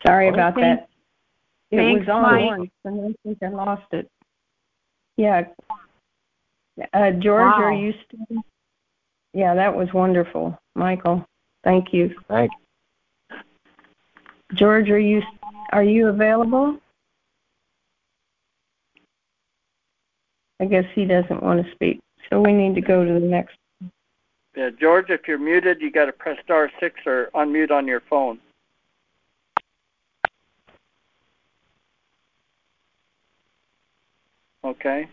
Sorry about that. It Thanks, was on Mike. once, and I think I lost it. Yeah. George, Wow. are you still? Yeah, that was wonderful. Michael, thank you. Thank you. George, are you available? I guess he doesn't want to speak, so we need to go to the next. Yeah, George, if you're muted, you got to press *6 or unmute on your phone. Okay.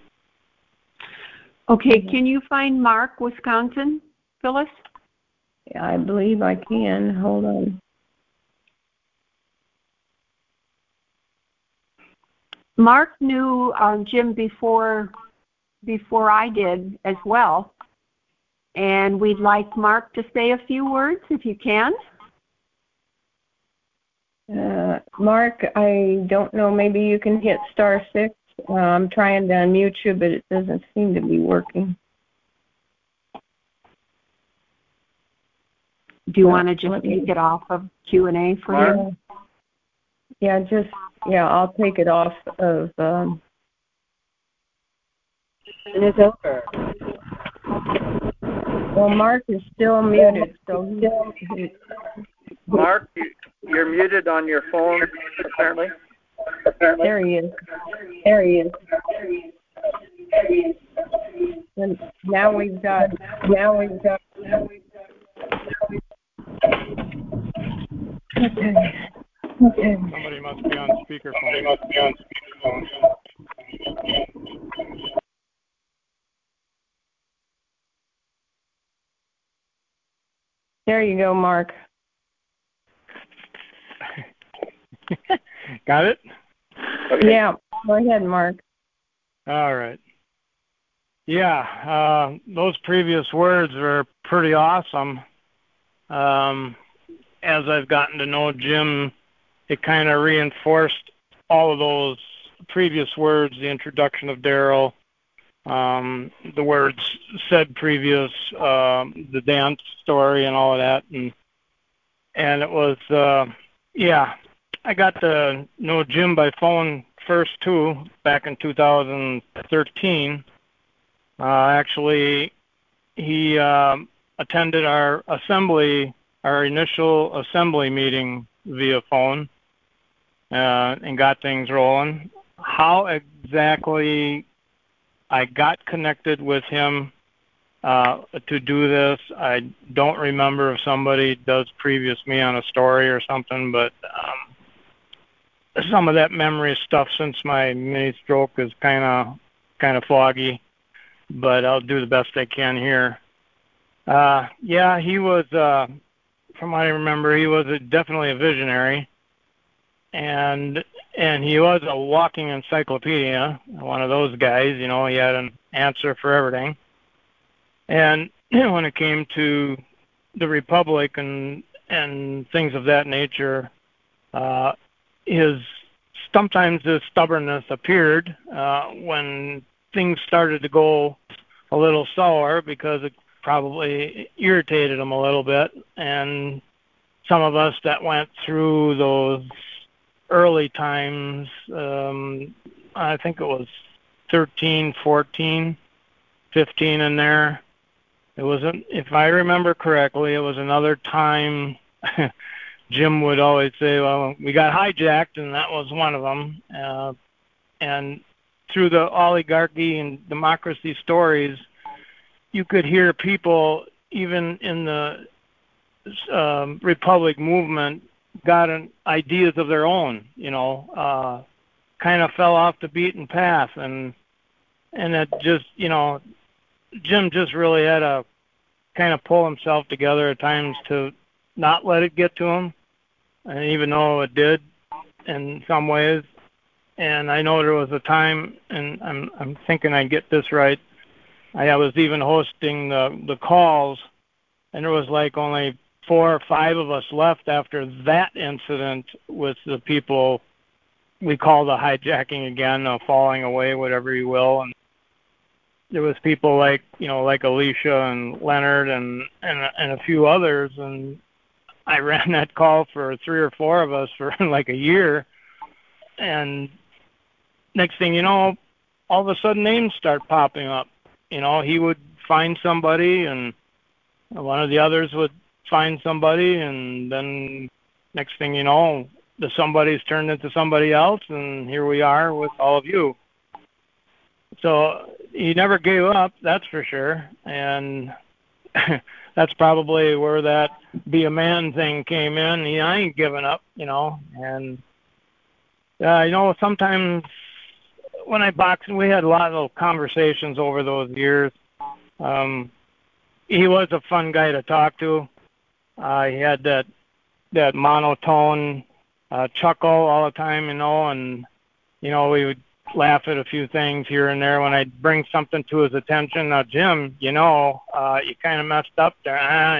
Okay, can you find Mark, Wisconsin, Phyllis? Yeah, I believe I can. Hold on. Mark knew Jim before I did as well, and we'd like Mark to say a few words if you can. Mark, I don't know. Maybe you can hit *6. I'm trying to unmute you, but it doesn't seem to be working. Do you want to just take it off of Q&A for him? Yeah, I'll take it off of. It is over. Well, Mark is still muted, so Mark, you're muted on your phone, apparently. There he is. And now we've got. Okay. Somebody must be on speakerphone. There you go, Mark. Got it? Okay. Yeah, go ahead, Mark. All right. Yeah, those previous words were pretty awesome. As I've gotten to know Jim, it kind of reinforced all of those previous words, the introduction of Daryl, the words said previous, the dance story and all of that. And it was, I got to know Jim by phone first, too, back in 2013. Actually, he attended our initial assembly meeting via phone and got things rolling. How exactly I got connected with him to do this, I don't remember if somebody does previous me on a story or something, but some of that memory stuff since my mini stroke is kind of foggy, but I'll do the best I can here. He was, from what I remember, he was definitely a visionary, and he was a walking encyclopedia, one of those guys. He had an answer for everything. And when it came to the Republic and things of that nature, sometimes his stubbornness appeared when things started to go a little sour, because it probably irritated him a little bit. And some of us that went through those early times, I think it was 13, 14, 15 in there. It wasn't, if I remember correctly, it was another time. Jim would always say, well, we got hijacked, and that was one of them. And through the oligarchy and democracy stories, you could hear people, even in the Republic movement, got ideas of their own, kind of fell off the beaten path. And it just, Jim just really had to kind of pull himself together at times to not let it get to him, and even though it did in some ways. And I know there was a time, and I'm thinking I get this right, I was even hosting the calls, and there was like only 4 or 5 of us left after that incident with the people we call the hijacking again, falling away, whatever you will. And there was people like Alicia and Leonard and a few others, and I ran that call for 3 or 4 of us for like a year, and next thing you know, all of a sudden names start popping up. He would find somebody, and one of the others would find somebody, and then next thing you know, the somebody's turned into somebody else, and here we are with all of you. So he never gave up, that's for sure, and that's probably where that be a man thing came in. I ain't giving up, and sometimes when I boxed, we had a lot of conversations over those years. He was a fun guy to talk to. He had that monotone chuckle all the time, and we would laugh at a few things here and there when I'd bring something to his attention. Now, Jim, you kind of messed up there,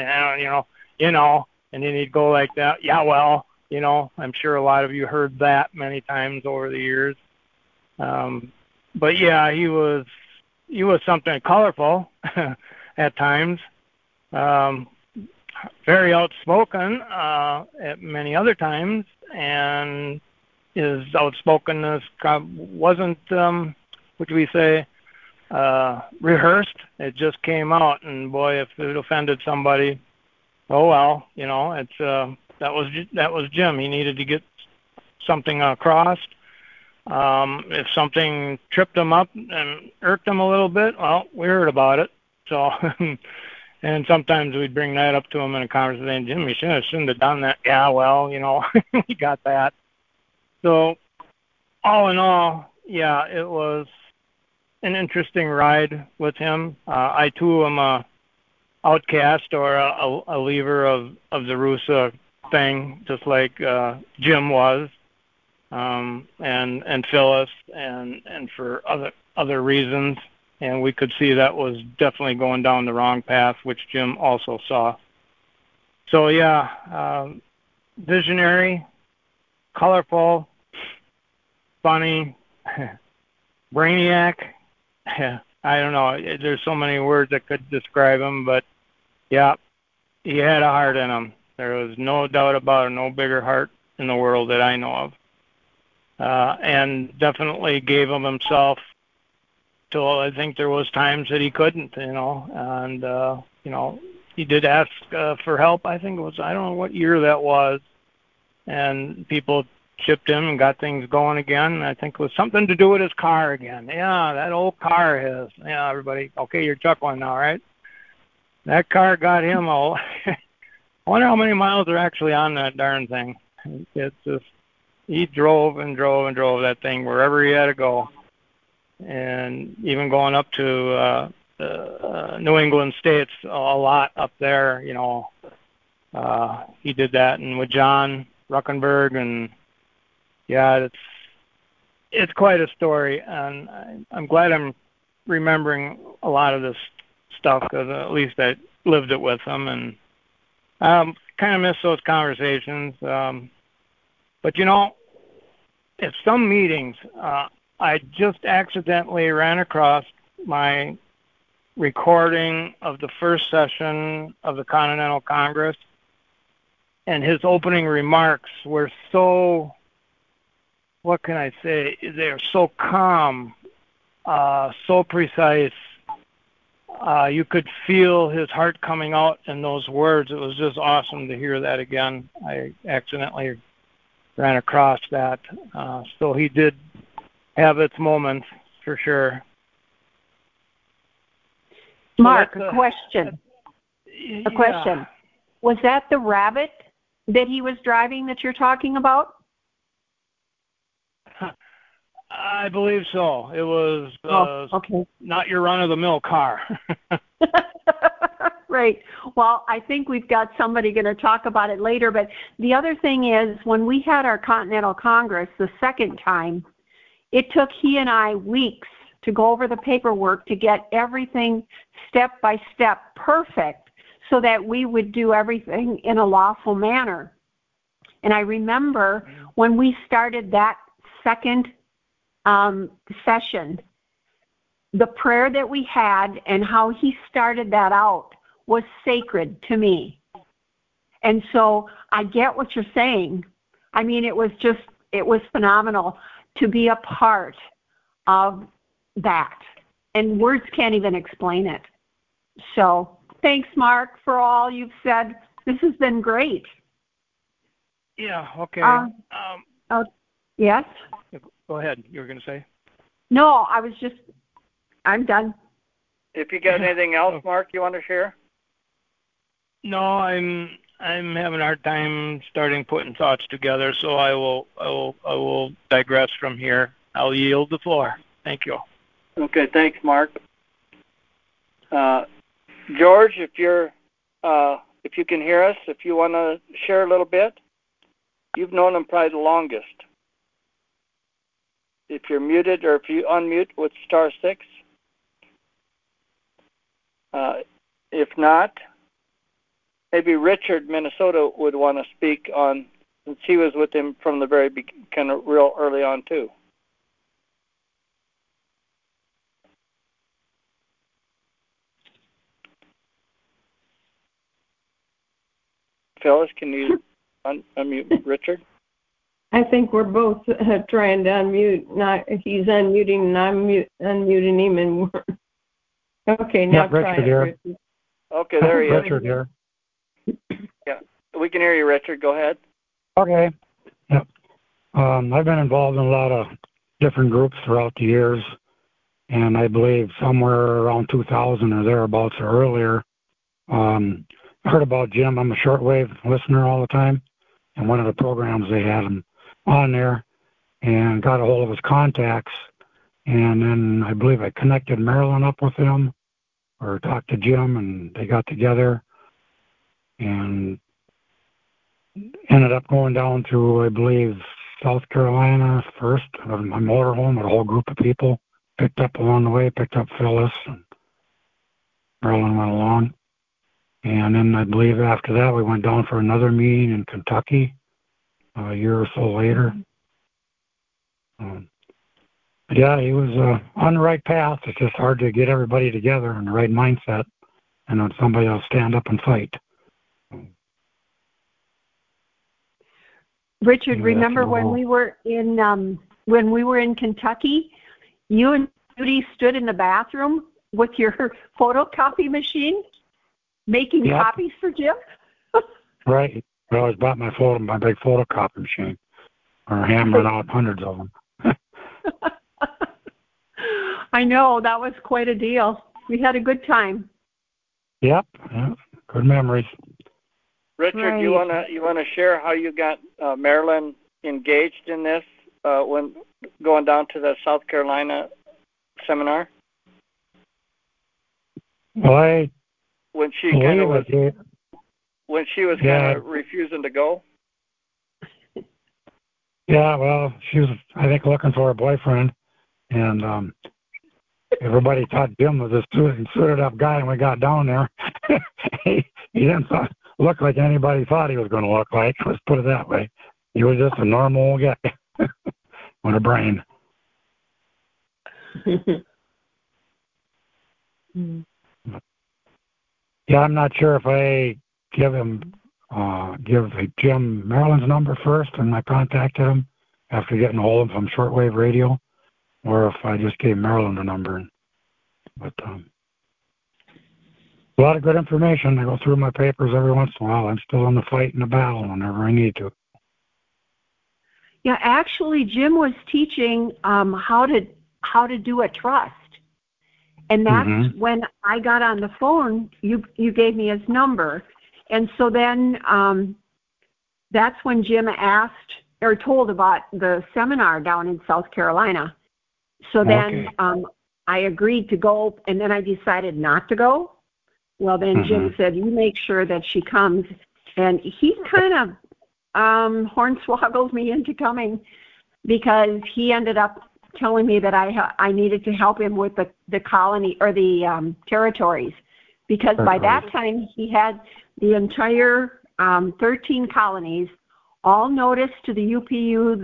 and then he'd go like that. Yeah, well, I'm sure a lot of you heard that many times over the years. But yeah, he was something colorful at times. Very outspoken at many other times, and his outspokenness wasn't, what do we say, rehearsed. It just came out, and boy, if it offended somebody, oh well, it's that was Jim. He needed to get something across. If something tripped him up and irked him a little bit, well, we heard about it. So, and sometimes we'd bring that up to him in a conversation. Jim, you shouldn't have done that. Yeah, well, we got that. So, all in all, yeah, it was an interesting ride with him. I too am a outcast or a leaver of the Rusa thing, just like Jim was, and Phyllis, and for other reasons. And we could see that was definitely going down the wrong path, which Jim also saw. So yeah, visionary, colorful, funny, brainiac. I don't know. There's so many words that could describe him, but yeah, he had a heart in him. There was no doubt about it, no bigger heart in the world that I know of. And definitely gave of himself till I think there was times that he couldn't, and, he did ask for help. I think it was, I don't know what year that was, and people chipped in and got things going again. I think it was something to do with his car again. Yeah, that old car of his. Yeah, everybody, okay, you're chuckling now, right? That car got him all. I wonder how many miles are actually on that darn thing. It's just, he drove and drove and drove that thing wherever he had to go. And even going up to New England states, a lot up there, he did that. And with John Ruckenberg, and yeah, it's quite a story. And I'm glad I'm remembering a lot of this stuff, because at least I lived it with him, and kind of miss those conversations. But at some meetings, I just accidentally ran across my recording of the first session of the Continental Congress, and his opening remarks were so, what can I say, they're so calm, so precise. You could feel his heart coming out in those words. It was just awesome to hear that again. I accidentally ran across that. So he did have its moments, for sure. Mark, a question. A question. Was that the Rabbit that he was driving that you're talking about? I believe so. It was okay. Not your run-of-the-mill car. Right. Well, I think we've got somebody going to talk about it later. But the other thing is, when we had our Continental Congress the second time, it took he and I weeks to go over the paperwork to get everything step by step perfect so that we would do everything in a lawful manner. And I remember when we started that second session, the prayer that we had and how he started that out was sacred to me. And so I get what you're saying. I mean, it was phenomenal to be a part of that. And words can't even explain it. So thanks, Mark, for all you've said. This has been great. Yeah, okay. Yes? Go ahead. You were going to say? No, I'm done. If you got anything else, Mark, you want to share? No, I'm having a hard time starting putting thoughts together, so I will digress from here. I'll yield the floor. Thank you. Okay, thanks, Mark. George, if you can hear us, if you want to share a little bit, you've known him probably the longest. If you're muted or if you unmute with *6. If not, maybe Richard, Minnesota, would want to speak on, since he was with him from the very kind of real early on too. Phyllis, can you unmute Richard? I think we're both trying to unmute. He's unmuting and I'm unmuting him. And okay, now try it, Richard. Okay, there he is. Richard here. Yeah, we can hear you, Richard. Go ahead. Okay. Yep. I've been involved in a lot of different groups throughout the years, and I believe somewhere around 2000 or thereabouts or earlier, I heard about Jim. I'm a shortwave listener all the time, and one of the programs they had him on there, and got a hold of his contacts, and then I believe I connected Marilyn up with him, or talked to Jim, and they got together, and ended up going down to, I believe, South Carolina first, my motorhome with a whole group of people. Picked up along the way, picked up Phyllis, and Marilyn went along. And then I believe after that we went down for another meeting in Kentucky a year or so later. Yeah, he was on the right path. It's just hard to get everybody together in the right mindset, and then somebody will stand up and fight. Richard, remember when we were in Kentucky, you and Judy stood in the bathroom with your photocopy machine, making copies for Jim? Right. I always bought my big photocopy machine, or hammering out hundreds of them. I know, that was quite a deal. We had a good time. Yep. Good memories. Richard, right. you wanna share how you got Marilyn engaged in this when going down to the South Carolina seminar? Well, when she was kind of refusing to go. Yeah, well, she was, I think, looking for a boyfriend, and everybody thought Jim was a suited up guy. When we got down there, he didn't look like anybody thought he was going to look like. Let's put it that way. He was just a normal guy with a brain. Yeah, I'm not sure if I give Jim Marilyn's number first, and I contacted him after getting a hold of him from shortwave radio, or if I just gave Marilyn the number. But a lot of good information. I go through my papers every once in a while. I'm still in the fight and the battle whenever I need to. Yeah, actually, Jim was teaching how to do a trust. And that's when I got on the phone, you gave me his number. And so then that's when Jim asked or told about the seminar down in South Carolina. So then I agreed to go, and then I decided not to go. Well, then Jim said, you make sure that she comes. And he kind of hornswoggled me into coming, because he ended up telling me that I needed to help him with the colony or the territories, because by that time he had the entire 13 colonies all noticed to the UPU,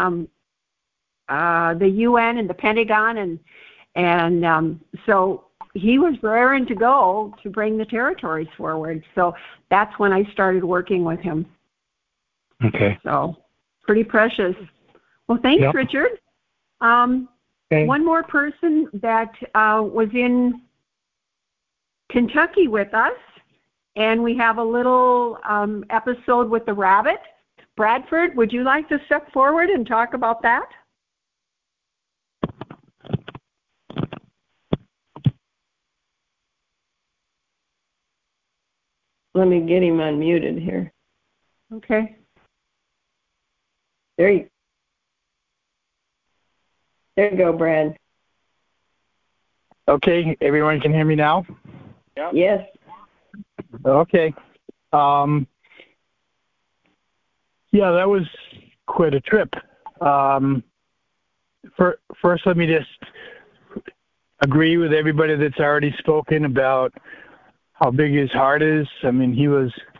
the UN and the Pentagon, and so he was raring to go to bring the territories forward. So that's when I started working with him. Okay. So pretty precious. Well, thanks, Yep. Richard. Okay. One more person that was in Kentucky with us, and we have a little episode with the rabbit. Bradford, would you like to step forward and talk about that? Let me get him unmuted here. Okay. There you go, Brad. Okay, everyone can hear me now? Yeah. Yes. Okay. Yeah, that was quite a trip. First, let me just agree with everybody that's already spoken about how big his heart is. I mean, he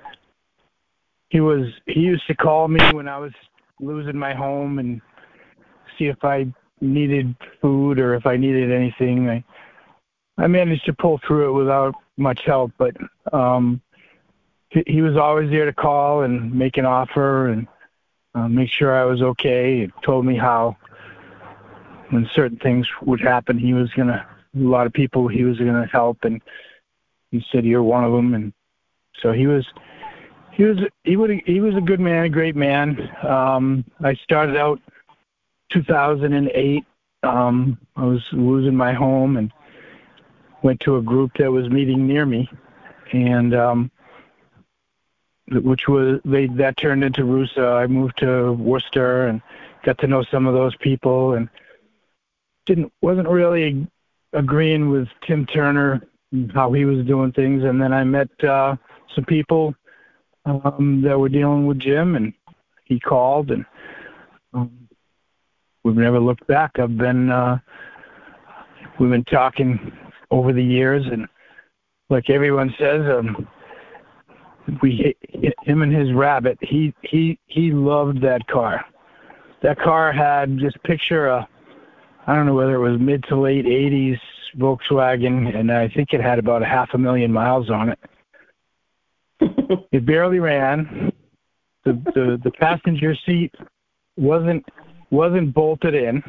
used to call me when I was losing my home and see if I needed food or if I needed anything. I managed to pull through it without much help, but he was always there to call and make an offer and make sure I was okay. He told me how when certain things would happen, a lot of people he was gonna help, and he said you're one of them. And so he was a good man, a great man. I started out 2008. I was losing my home and went to a group that was meeting near me, and that turned into RUSA. I moved to Worcester and got to know some of those people, and wasn't really agreeing with Tim Turner and how he was doing things. And then I met some people that were dealing with Jim, and he called, and we've never looked back. We've been talking over the years, and like everyone says, him and his rabbit, he loved that car. That car had, just picture I don't know whether it was mid to late 80s Volkswagen, and I think it had about 500,000 miles on it. It barely ran. The passenger seat wasn't bolted in.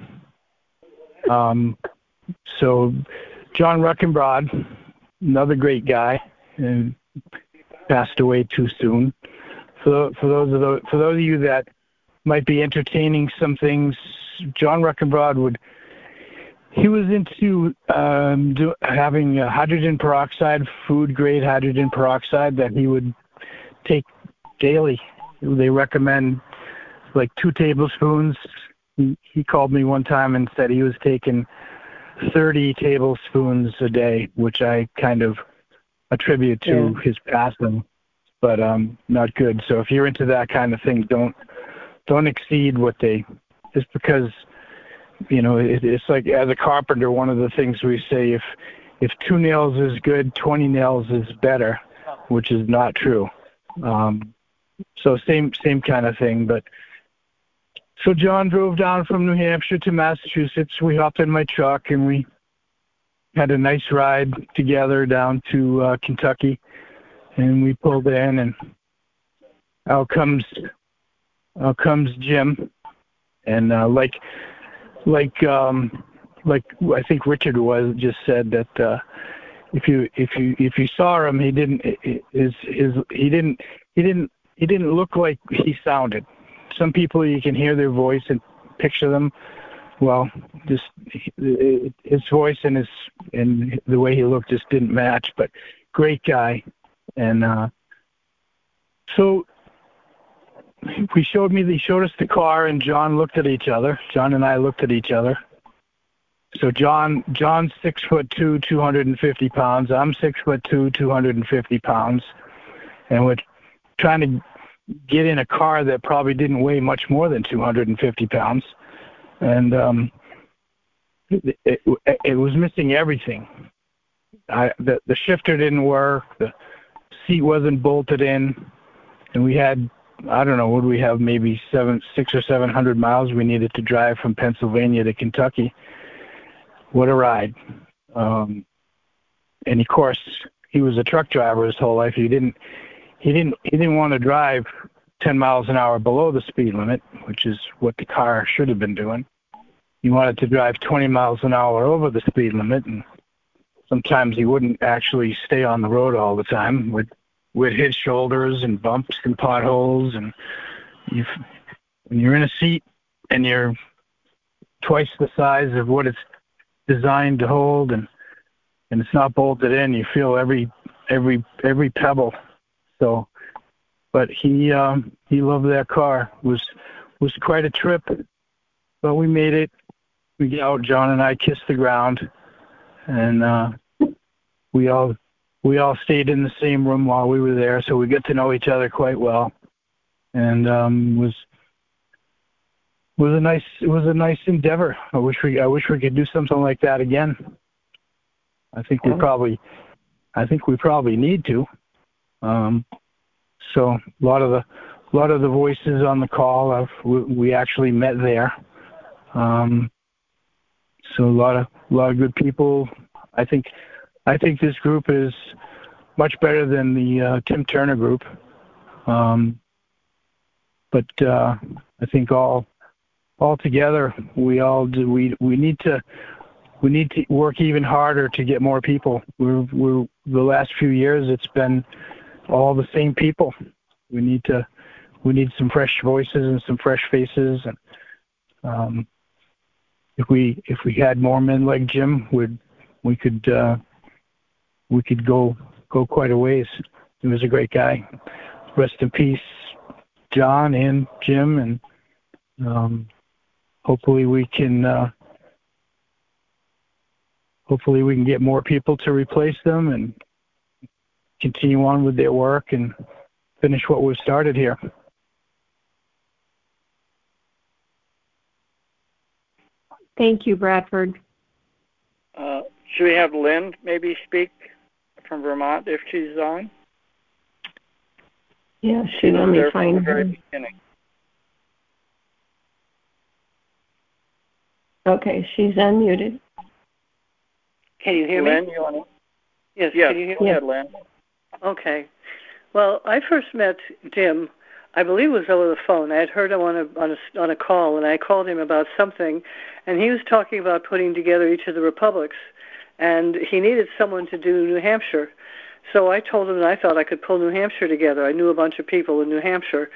So John Ruckenbrod, another great guy, and passed away too soon. For those of you that might be entertaining some things, John Ruckenbrod he was into having hydrogen peroxide, food grade hydrogen peroxide that he would take daily. They recommend like 2 tablespoons. He called me one time and said he was taking 30 tablespoons a day, which I kind of attribute to his passing, but not good. So if you're into that kind of thing, don't exceed just because, it's like, as a carpenter, one of the things we say, if 2 nails is good, 20 nails is better, which is not true. So same kind of thing. But so John drove down from New Hampshire to Massachusetts. We hopped in my truck and we had a nice ride together down to Kentucky, and we pulled in, and out comes Jim, and like I think Richard just said that if you saw him, he didn't look like he sounded. Some people, you can hear their voice and picture them. Well, just his voice and the way he looked just didn't match. But great guy, and so he showed us the car, and John and I looked at each other. So John's 6'2", 250 pounds. I'm 6'2", 250 pounds, and we're trying to get in a car that probably didn't weigh much more than 250 pounds, and it was missing everything. The shifter didn't work, the seat wasn't bolted in, and we had, I don't know, would we have maybe 600 or 700 miles we needed to drive from Pennsylvania to Kentucky. What a ride. of course, he was a truck driver his whole life. He didn't want to drive 10 miles an hour below the speed limit, which is what the car should have been doing. He wanted to drive 20 miles an hour over the speed limit, and sometimes he wouldn't actually stay on the road all the time. Would hit shoulders and bumps and potholes, and when you're in a seat and you're twice the size of what it's designed to hold, and it's not bolted in, you feel every pebble. So, but he loved that car. It was quite a trip, but we made it. We got out. John and I kissed the ground, and we all stayed in the same room while we were there, so we got to know each other quite well, and was a nice endeavor. I wish we could do something like that again. I think we probably need to. So a lot of the voices on the call we actually met there. So a lot of good people. I think this group is much better than the Tim Turner group. But I think all together we need to work even harder to get more people. We're the last few years it's been all the same people. We need some fresh voices and some fresh faces, and if we had more men like Jim, we could go quite a ways. He was a great guy. Rest in peace, John and Jim, and hopefully we can get more people to replace them and continue on with their work and finish what we've started here. Thank you, Bradford. Should we have Lynn maybe speak from Vermont if she's on? Yeah, let me find her. Okay, she's unmuted. Can you hear me? Lynn, you want to? Yes. Yes. Can you hear Go me? ahead, Lynn. Okay. Well, I first met Jim, I believe it was over the phone. I had heard him on a call, and I called him about something, and he was talking about putting together each of the republics, and he needed someone to do New Hampshire. So I told him that I thought I could pull New Hampshire together. I knew a bunch of people in New Hampshire,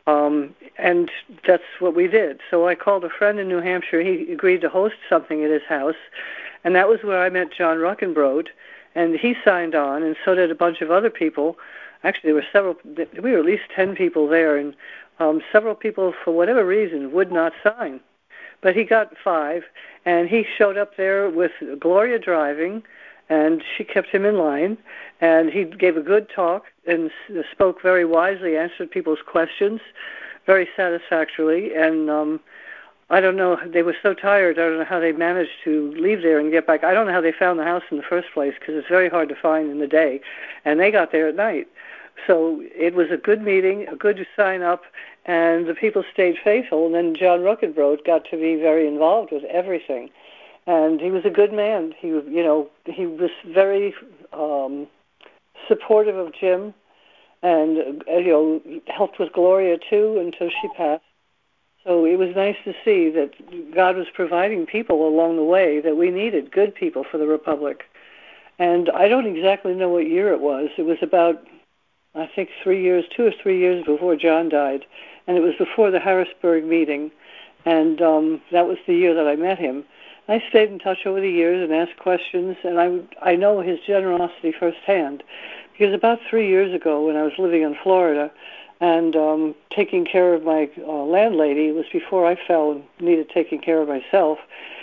and that's what we did. So I called a friend in New Hampshire. He agreed to host something at his house, and that was where I met John Ruckenbrode, and he signed on, and so did a bunch of other people. Actually, we were at least 10 people there, and several people, for whatever reason, would not sign. But he got 5, and he showed up there with Gloria driving, and she kept him in line, and he gave a good talk and spoke very wisely, answered people's questions very satisfactorily, and I don't know, they were so tired, I don't know how they managed to leave there and get back. I don't know how they found the house in the first place, because it's very hard to find in the day, and they got there at night. So it was a good meeting, a good sign up, and the people stayed faithful, and then John Ruckenbrode got to be very involved with everything. And he was a good man. He was very supportive of Jim, and helped with Gloria too until she passed. So it was nice to see that God was providing people along the way that we needed, good people for the Republic. And I don't exactly know what year it was. It was about, I think, 2 or 3 years before John died, and it was before the Harrisburg meeting, and that was the year that I met him. I stayed in touch over the years and asked questions, and I know his generosity firsthand, because about 3 years ago when I was living in Florida and taking care of my landlady, it was before I fell and needed taking care of myself,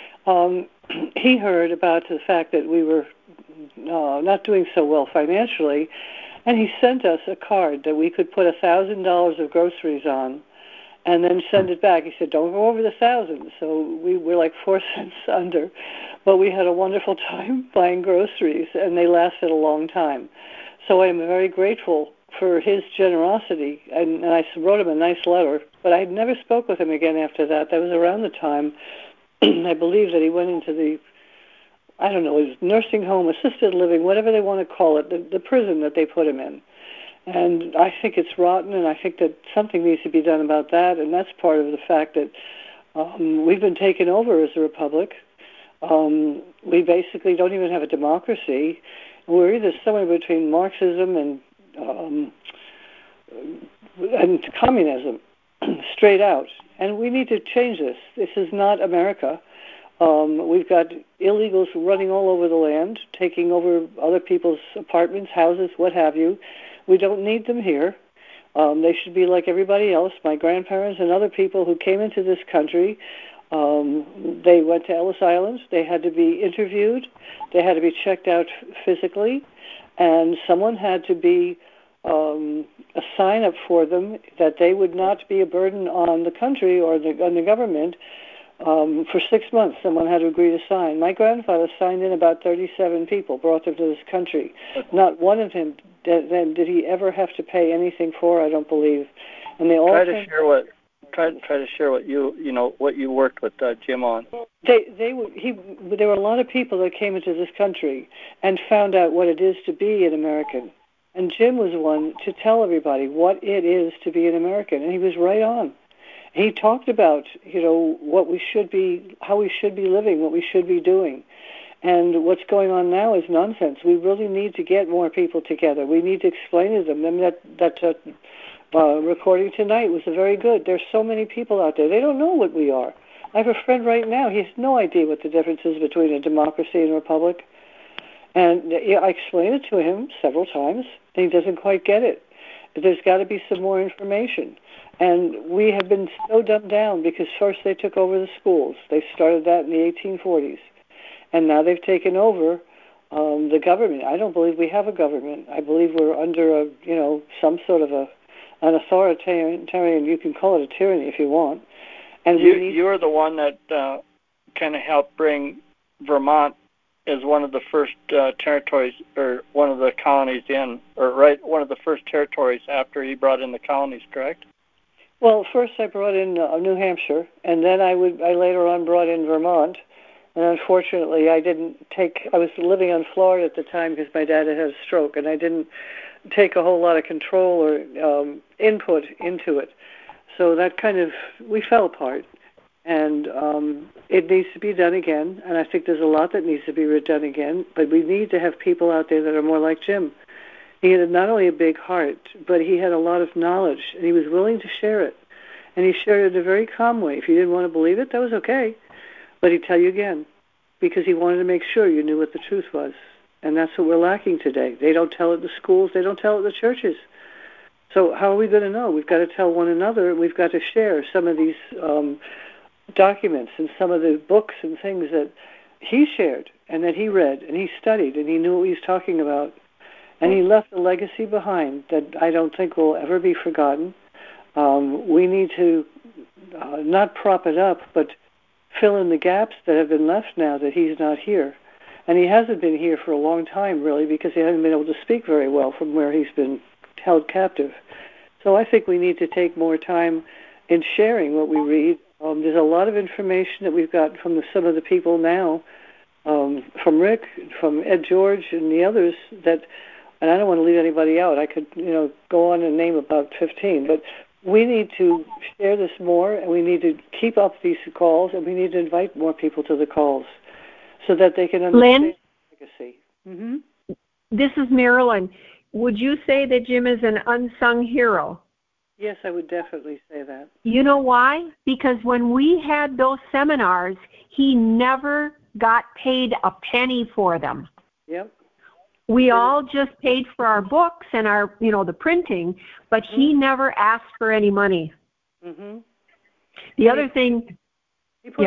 he heard about the fact that we were not doing so well financially, and he sent us a card that we could put $1,000 of groceries on and then send it back. He said, don't go over the 1,000. So we were like 4 cents under, but we had a wonderful time buying groceries, and they lasted a long time. So I am very grateful for his generosity, and I wrote him a nice letter, but I never spoke with him again after that. That was around the time, I believe, that he went into the I don't know, his nursing home, assisted living, whatever they want to call it, the prison that they put him in. And I think it's rotten, and I think that something needs to be done about that, and that's part of the fact that we've been taken over as a republic. We basically don't even have a democracy. We're either somewhere between Marxism and communism, straight out. And we need to change this. This is not America. We've got illegals running all over the land, taking over other people's apartments, houses, what have you. We don't need them here. They should be like everybody else, my grandparents and other people who came into this country. They went to Ellis Island. They had to be interviewed. They had to be checked out physically. And someone had to be a sign up for them that they would not be a burden on the country or on the government. For 6 months, someone had to agree to sign. My grandfather signed in about 37 people, brought them to this country. Not one of them did he ever have to pay anything for, I don't believe. And they all try to share what you worked with Jim on. There were a lot of people that came into this country and found out what it is to be an American. And Jim was one to tell everybody what it is to be an American, and he was right on. He talked about, what we should be, how we should be living, what we should be doing. And what's going on now is nonsense. We really need to get more people together. We need to explain to them. I mean, that recording tonight was very good. There's so many people out there. They don't know what we are. I have a friend right now. He has no idea what the difference is between a democracy and a republic. And I explained it to him several times, and he doesn't quite get it. There's got to be some more information. And we have been so dumbed down because first they took over the schools. They started that in the 1840s. And now they've taken over the government. I don't believe we have a government. I believe we're under some sort of an authoritarian, you can call it a tyranny if you want. And you're the one that kind of helped bring Vermont as one of the first territories, or one of the colonies one of the first territories after he brought in the colonies, correct? Well, first I brought in New Hampshire, and then I later on brought in Vermont. And unfortunately, I was living in Florida at the time because my dad had a stroke, and I didn't take a whole lot of control or input into it. So that we fell apart. And it needs to be done again, and I think there's a lot that needs to be done again, but we need to have people out there that are more like Jim. He had not only a big heart, but he had a lot of knowledge, and he was willing to share it. And he shared it in a very calm way. If you didn't want to believe it, that was okay. But he'd tell you again, because he wanted to make sure you knew what the truth was. And that's what we're lacking today. They don't tell it in the schools. They don't tell it in the churches. So how are we going to know? We've got to tell one another. We've got to share some of these documents and some of the books and things that he shared and that he read and he studied and he knew what he was talking about. And he left a legacy behind that I don't think will ever be forgotten. We need to not prop it up, but fill in the gaps that have been left now that he's not here. And he hasn't been here for a long time, really, because he hasn't been able to speak very well from where he's been held captive. So I think we need to take more time in sharing what we read. There's a lot of information that we've got from some of the people now, from Rick, from Ed George, and the others and I don't want to leave anybody out. I could, go on and name about 15, but we need to share this more, and we need to keep up these calls, and we need to invite more people to the calls so that they can understand the legacy. Mm-hmm. This is Marilyn. Would you say that Jim is an unsung hero? Yes, I would definitely say that. You know why? Because when we had those seminars, he never got paid a penny for them. Yep. We all just paid for our books and our, the printing, but he never asked for any money. Mm-hmm. The other thing, go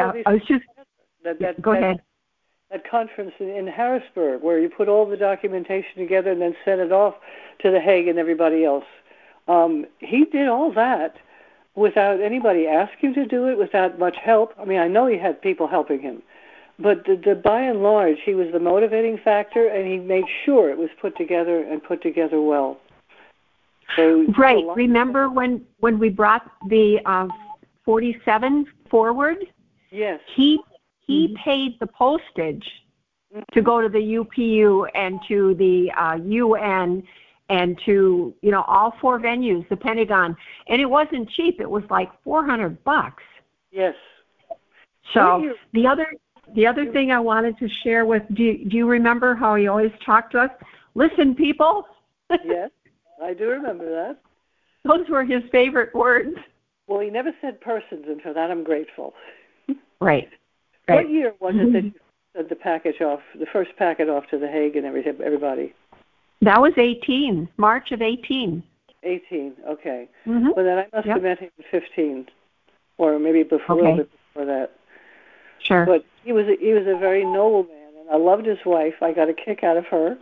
ahead. That conference in Harrisburg where you put all the documentation together and then sent it off to The Hague and everybody else. He did all that without anybody asking him to do it, without much help. I mean, I know he had people helping him. But by and large, he was the motivating factor, and he made sure it was put together well. So, right. Remember when we brought the 47 forward? Yes. He paid the postage to go to the UPU and to the UN and to, all 4 venues, the Pentagon. And it wasn't cheap. It was like $400. Yes. So the other thing I wanted to share with, do you remember how he always talked to us? Listen, people. Yes, I do remember that. Those were his favorite words. Well, he never said persons, and for that I'm grateful. Right. What year was it that you sent the first packet off to The Hague and everybody? That was 18, March of 18. 18, okay. Mm-hmm. Well, then I must have met him in 15, or maybe before, a little bit before that. Sure. But he was a very noble man, and I loved his wife. I got a kick out of her.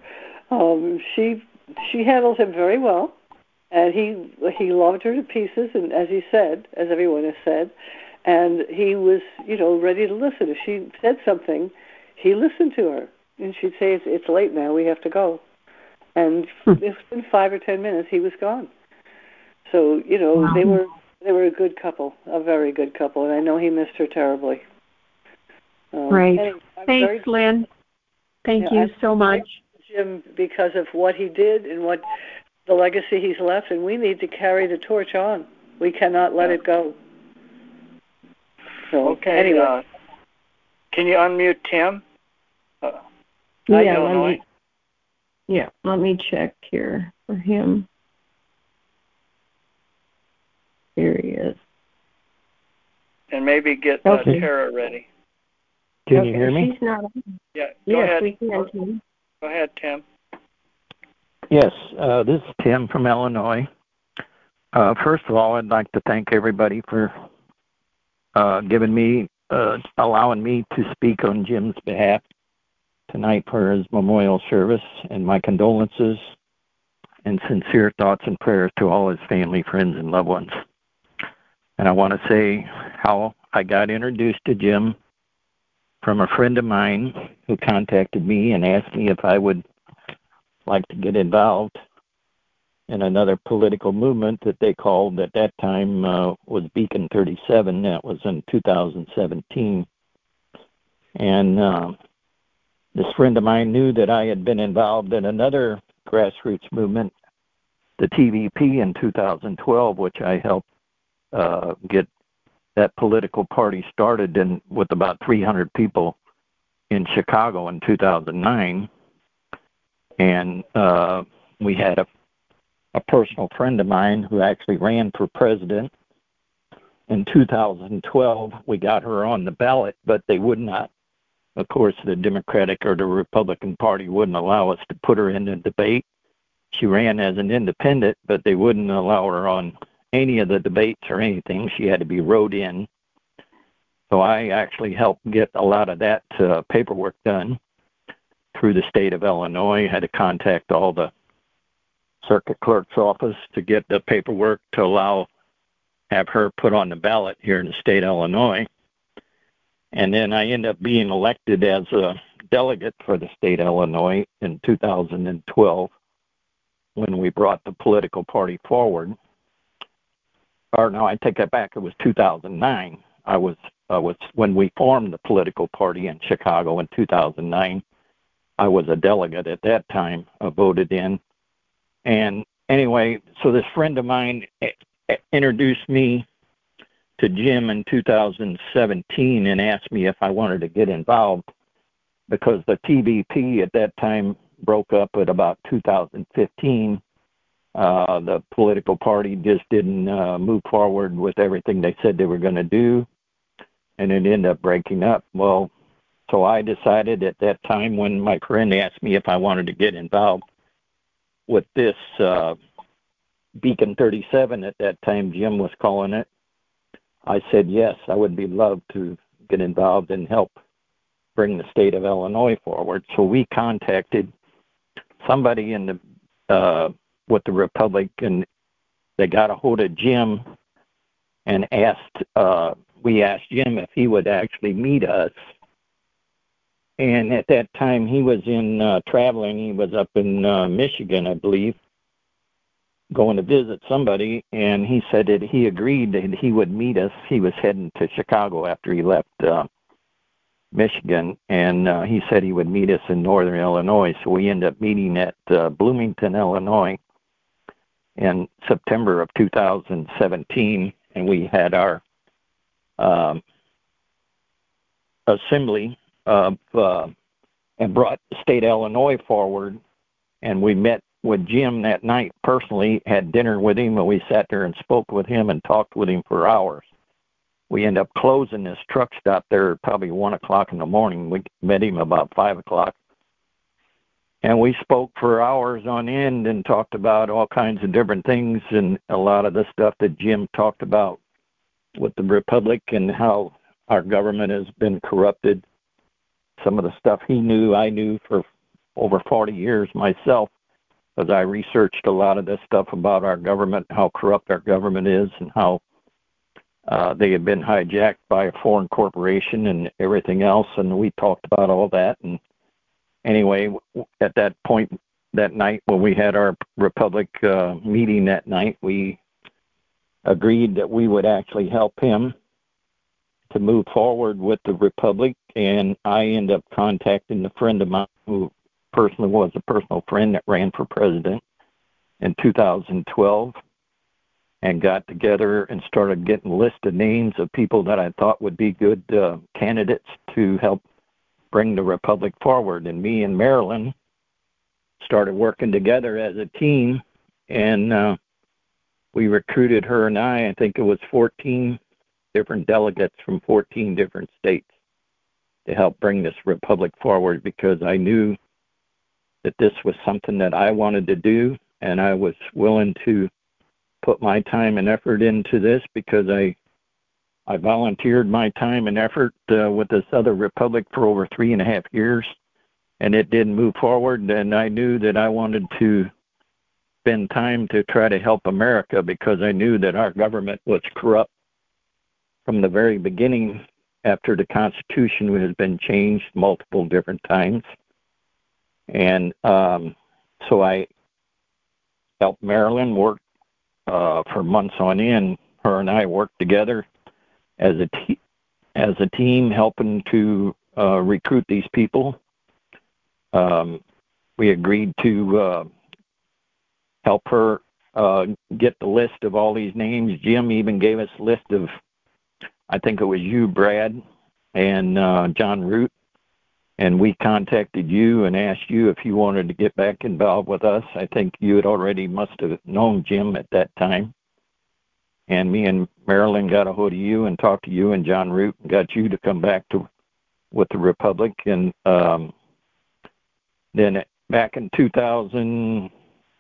She handled him very well, and he loved her to pieces. And as he said, as everyone has said, and he was ready to listen. If she said something, he listened to her, and she'd say, "It's late now. We have to go." And within 5 or 10 minutes, he was gone. So they were a good couple, a very good couple, and I know he missed her terribly. Right. Anyway, thanks, Lynn. Thank you so much, Jim, because of what he did and what the legacy he's left, and we need to carry the torch on. We cannot let it go. So, okay. Anyway, can you unmute Tim? Let me check here for him. Here he is. And maybe get Tara ready. Can you hear me? She's not on. Yeah, Yes, ahead. we can, Tim. Go ahead, Tim. Yes, this is Tim from Illinois. First of all, I'd like to thank everybody for allowing me to speak on Jim's behalf tonight for his memorial service, and my condolences and sincere thoughts and prayers to all his family, friends, and loved ones. And I want to say how I got introduced to Jim from a friend of mine who contacted me and asked me if I would like to get involved in another political movement that they called at that time was Beacon 37. That was in 2017. And this friend of mine knew that I had been involved in another grassroots movement, the TVP, in 2012, which I helped get that political party started with about 300 people in Chicago in 2009. And we had a personal friend of mine who actually ran for president. In 2012, we got her on the ballot, but they would not. Of course, the Democratic or the Republican Party wouldn't allow us to put her in a debate. She ran as an independent, but they wouldn't allow her on any of the debates or anything. She had to be wrote in. So I actually helped get a lot of that paperwork done through the state of Illinois. I had to contact all the circuit clerk's office to get the paperwork to have her put on the ballot here in the state of Illinois. And then I ended up being elected as a delegate for the state of Illinois in 2012 when we brought the political party forward. Or no, I take that back. It was 2009. I was when we formed the political party in Chicago in 2009. I was a delegate at that time, voted in. And anyway, so this friend of mine introduced me to Jim in 2017 and asked me if I wanted to get involved because the TVP at that time broke up at about 2015. The political party just didn't move forward with everything they said they were going to do, and it ended up breaking up. Well, so I decided at that time when my friend asked me if I wanted to get involved with this Beacon 37 at that time, Jim was calling it, I said yes, I would be loved to get involved and help bring the state of Illinois forward. So we contacted somebody in with the Republic, and they got a hold of Jim and we asked Jim if he would actually meet us. And at that time, he was traveling. He was up in Michigan, I believe, going to visit somebody. And he said that he agreed that he would meet us. He was heading to Chicago after he left Michigan, and he said he would meet us in Northern Illinois. So we ended up meeting at Bloomington, Illinois in September of 2017, and we had our assembly of and brought state Illinois forward, and we met with Jim that night personally, had dinner with him, and we sat there and spoke with him and talked with him for hours. We ended up closing this truck stop there probably 1 o'clock in the morning. We met him about 5 o'clock. And we spoke for hours on end and talked about all kinds of different things and a lot of the stuff that Jim talked about with the Republic and how our government has been corrupted. Some of the stuff he knew, I knew for over 40 years myself, because I researched a lot of this stuff about our government, how corrupt our government is, and how they had been hijacked by a foreign corporation and everything else, and we talked about all that. And anyway, at that point, that night when we had our Republic meeting that night, we agreed that we would actually help him to move forward with the Republic, and I ended up contacting a friend of mine who personally was a personal friend that ran for president in 2012, and got together and started getting a list of names of people that I thought would be good candidates to help bring the Republic forward. And me and Marilyn started working together as a team, and we recruited her and I think it was 14 different delegates from 14 different states to help bring this Republic forward, because I knew that this was something that I wanted to do, and I was willing to put my time and effort into this, because I volunteered my time and effort with this other Republic for over 3.5 years, and it didn't move forward, and I knew that I wanted to spend time to try to help America, because I knew that our government was corrupt from the very beginning after the Constitution has been changed multiple different times. And so I helped Marilyn work for months on end. Her and I worked together as a team, helping to recruit these people. We agreed to help her get the list of all these names. Jim even gave us a list of, I think it was you, Brad, and John Root, and we contacted you and asked you if you wanted to get back involved with us. I think you had already must have known Jim at that time. And me and Marilyn got a hold of you and talked to you and John Root and got you to come back with the Republic. And then back in 2000,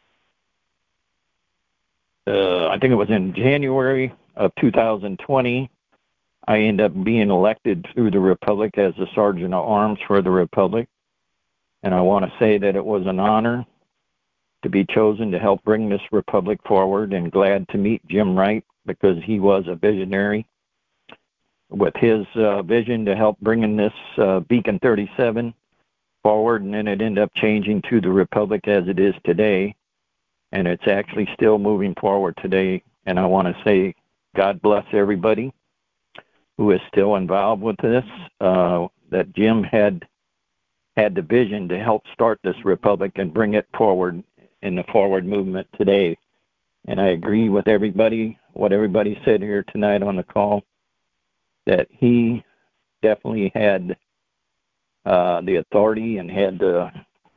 I think it was in January of 2020, I ended up being elected through the Republic as a Sergeant of Arms for the Republic. And I want to say that it was an honor to be chosen to help bring this Republic forward, and glad to meet Jim Wright, because he was a visionary with his vision to help bringing this Beacon 37 forward, and then it ended up changing to the Republic as it is today, and it's actually still moving forward today. And I want to say God bless everybody who is still involved with this, that Jim had the vision to help start this Republic and bring it forward in the forward movement today. And I agree with everybody, what everybody said here tonight on the call, that he definitely had the authority and had the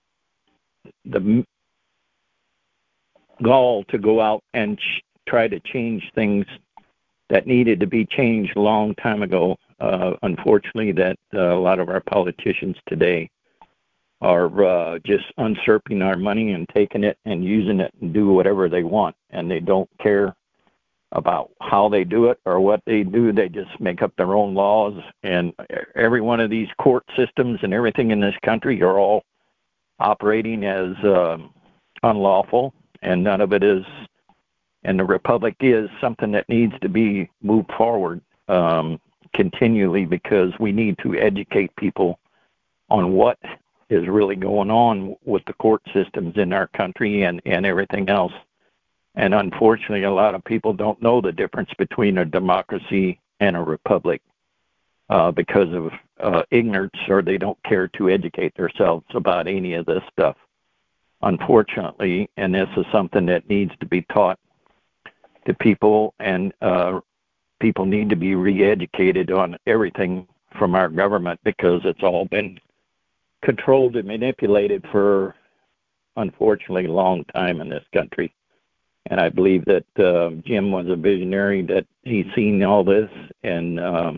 gall to go out and try to change things that needed to be changed a long time ago. Unfortunately, that a lot of our politicians today are just usurping our money and taking it and using it and do whatever they want, and they don't care about how they do it or what they do. They just make up their own laws, and every one of these court systems and everything in this country are all operating as unlawful, and none of it is. And the Republic is something that needs to be moved forward continually, because we need to educate people on what is really going on with the court systems in our country and everything else. And unfortunately, a lot of people don't know the difference between a democracy and a republic because of ignorance, or they don't care to educate themselves about any of this stuff, unfortunately. And this is something that needs to be taught to people, and people need to be re-educated on everything from our government, because it's all been controlled and manipulated for, unfortunately, a long time in this country. And I believe that Jim was a visionary, that he's seen all this, and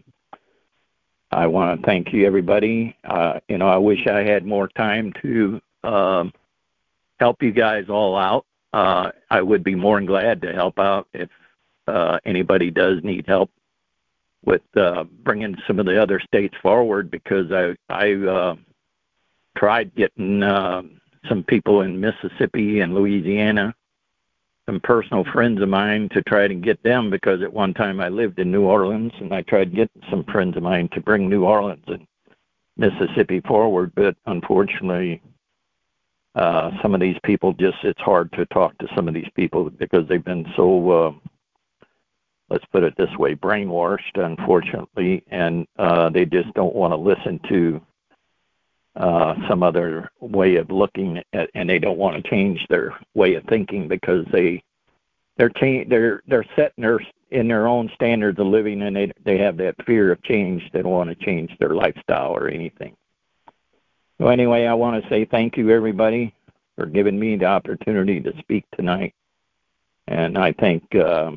I want to thank you, everybody. I wish I had more time to help you guys all out. I would be more than glad to help out if anybody does need help with bringing some of the other states forward, because I tried getting some people in Mississippi and Louisiana, some personal friends of mine, to try to get them, because at one time I lived in New Orleans, and I tried getting some friends of mine to bring New Orleans and Mississippi forward, but unfortunately some of these people, it's hard to talk to some of these people because they've been so, let's put it this way, brainwashed, unfortunately, and they just don't want to listen to some other way of looking at, and they don't want to change their way of thinking, because they're set in their own standards of living, and they have that fear of change. They don't want to change their lifestyle or anything. So anyway, I want to say thank you, everybody, for giving me the opportunity to speak tonight, and I thank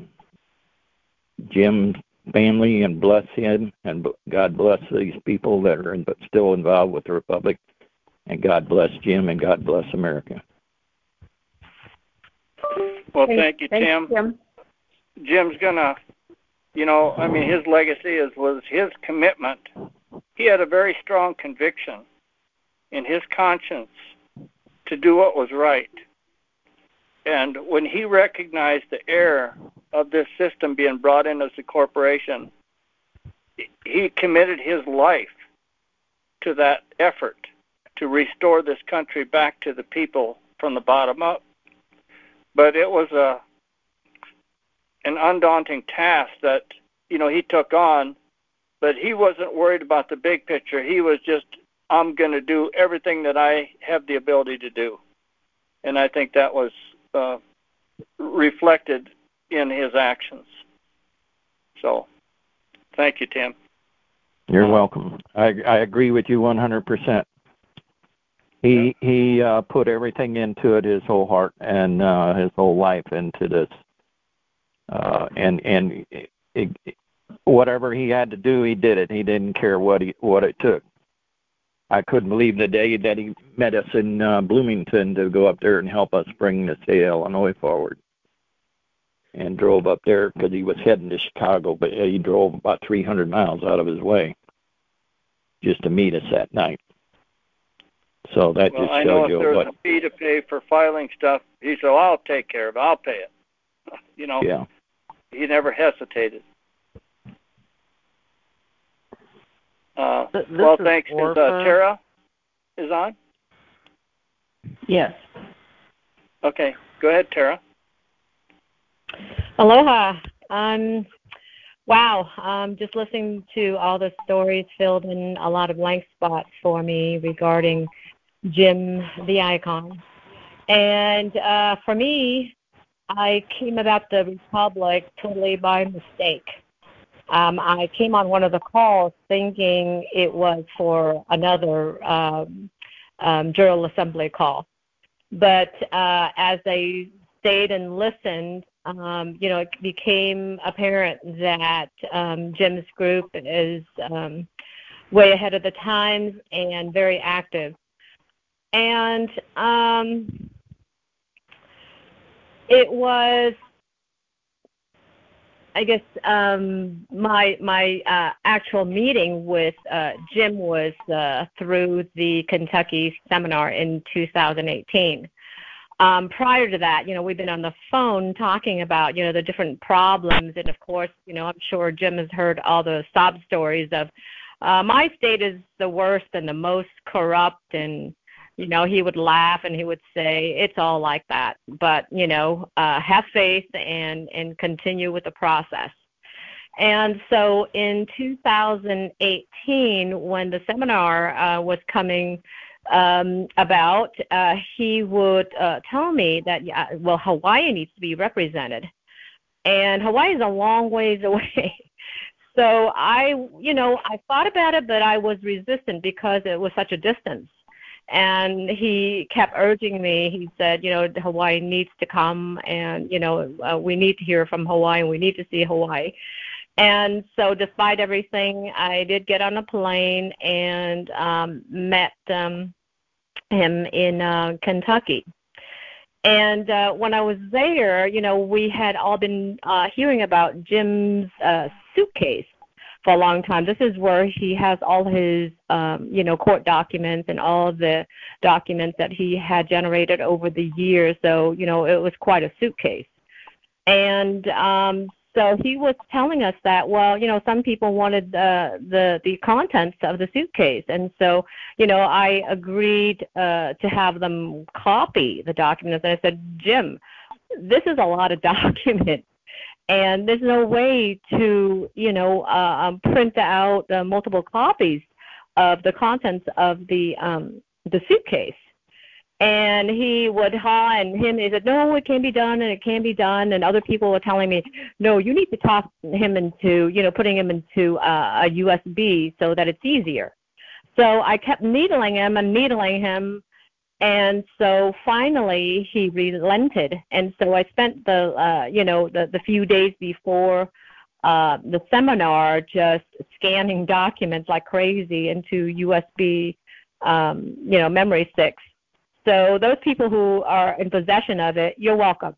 Jim's family, and bless him, and God bless these people that are still involved with the Republic, and God bless Jim, and God bless America. Well, thank you, Tim. Jim. Jim's gonna, his legacy was his commitment. He had a very strong conviction in his conscience to do what was right. And when he recognized the error of this system being brought in as a corporation, he committed his life to that effort to restore this country back to the people from the bottom up. But it was an undaunting task that, he took on, but he wasn't worried about the big picture. He was just, I'm going to do everything that I have the ability to do. And I think that was reflected in his actions. So, thank you, Tim. You're welcome. I agree with you 100%. He put everything into it, his whole heart and his whole life into this, and whatever he had to do, he did it. He didn't care what it took. I couldn't believe the day that he met us in Bloomington to go up there and help us bring the state of Illinois forward, and drove up there because he was heading to Chicago, but he drove about 300 miles out of his way just to meet us that night. So that just I shows know you if there was what. a fee to pay for filing stuff, he said, I'll take care of it. I'll pay it. Yeah. He never hesitated. Well, thanks. Is Tara is on? Yes. Okay. Go ahead, Tara. Aloha. Wow. Just listening to all the stories filled in a lot of blank spots for me regarding Jim the Icon. And for me, I came about the Republic totally by mistake. I came on one of the calls thinking it was for another General Assembly call. But as I stayed and listened, it became apparent that Jim's group is way ahead of the times and very active. And it was, I guess, my actual meeting with Jim was through the Kentucky seminar in 2018. Prior to that, we've been on the phone talking about, the different problems. And, of course, I'm sure Jim has heard all the sob stories of my state is the worst and the most corrupt. And, he would laugh and he would say, it's all like that. But, have faith and continue with the process. And so in 2018, when the seminar was coming about, he would tell me that, well, Hawaii needs to be represented. And Hawaii is a long ways away. So I thought about it, but I was resistant because it was such a distance. And he kept urging me. He said, Hawaii needs to come, and, we need to hear from Hawaii, and we need to see Hawaii. And so despite everything, I did get on a plane and met him in Kentucky. And when I was there, we had all been hearing about Jim's suitcase for a long time. This is where he has all his, court documents and all the documents that he had generated over the years. So, it was quite a suitcase. And so he was telling us that, some people wanted the contents of the suitcase. And so, I agreed to have them copy the documents. And I said, Jim, this is a lot of documents. And there's no way to, print out multiple copies of the contents of the suitcase. And he would he said, no, it can be done, and it can be done. And other people were telling me, no, you need to talk him into, putting him into a USB so that it's easier. So I kept needling him. And so finally he relented. And so I spent the few days before the seminar just scanning documents like crazy into USB, memory sticks. So those people who are in possession of it, you're welcome.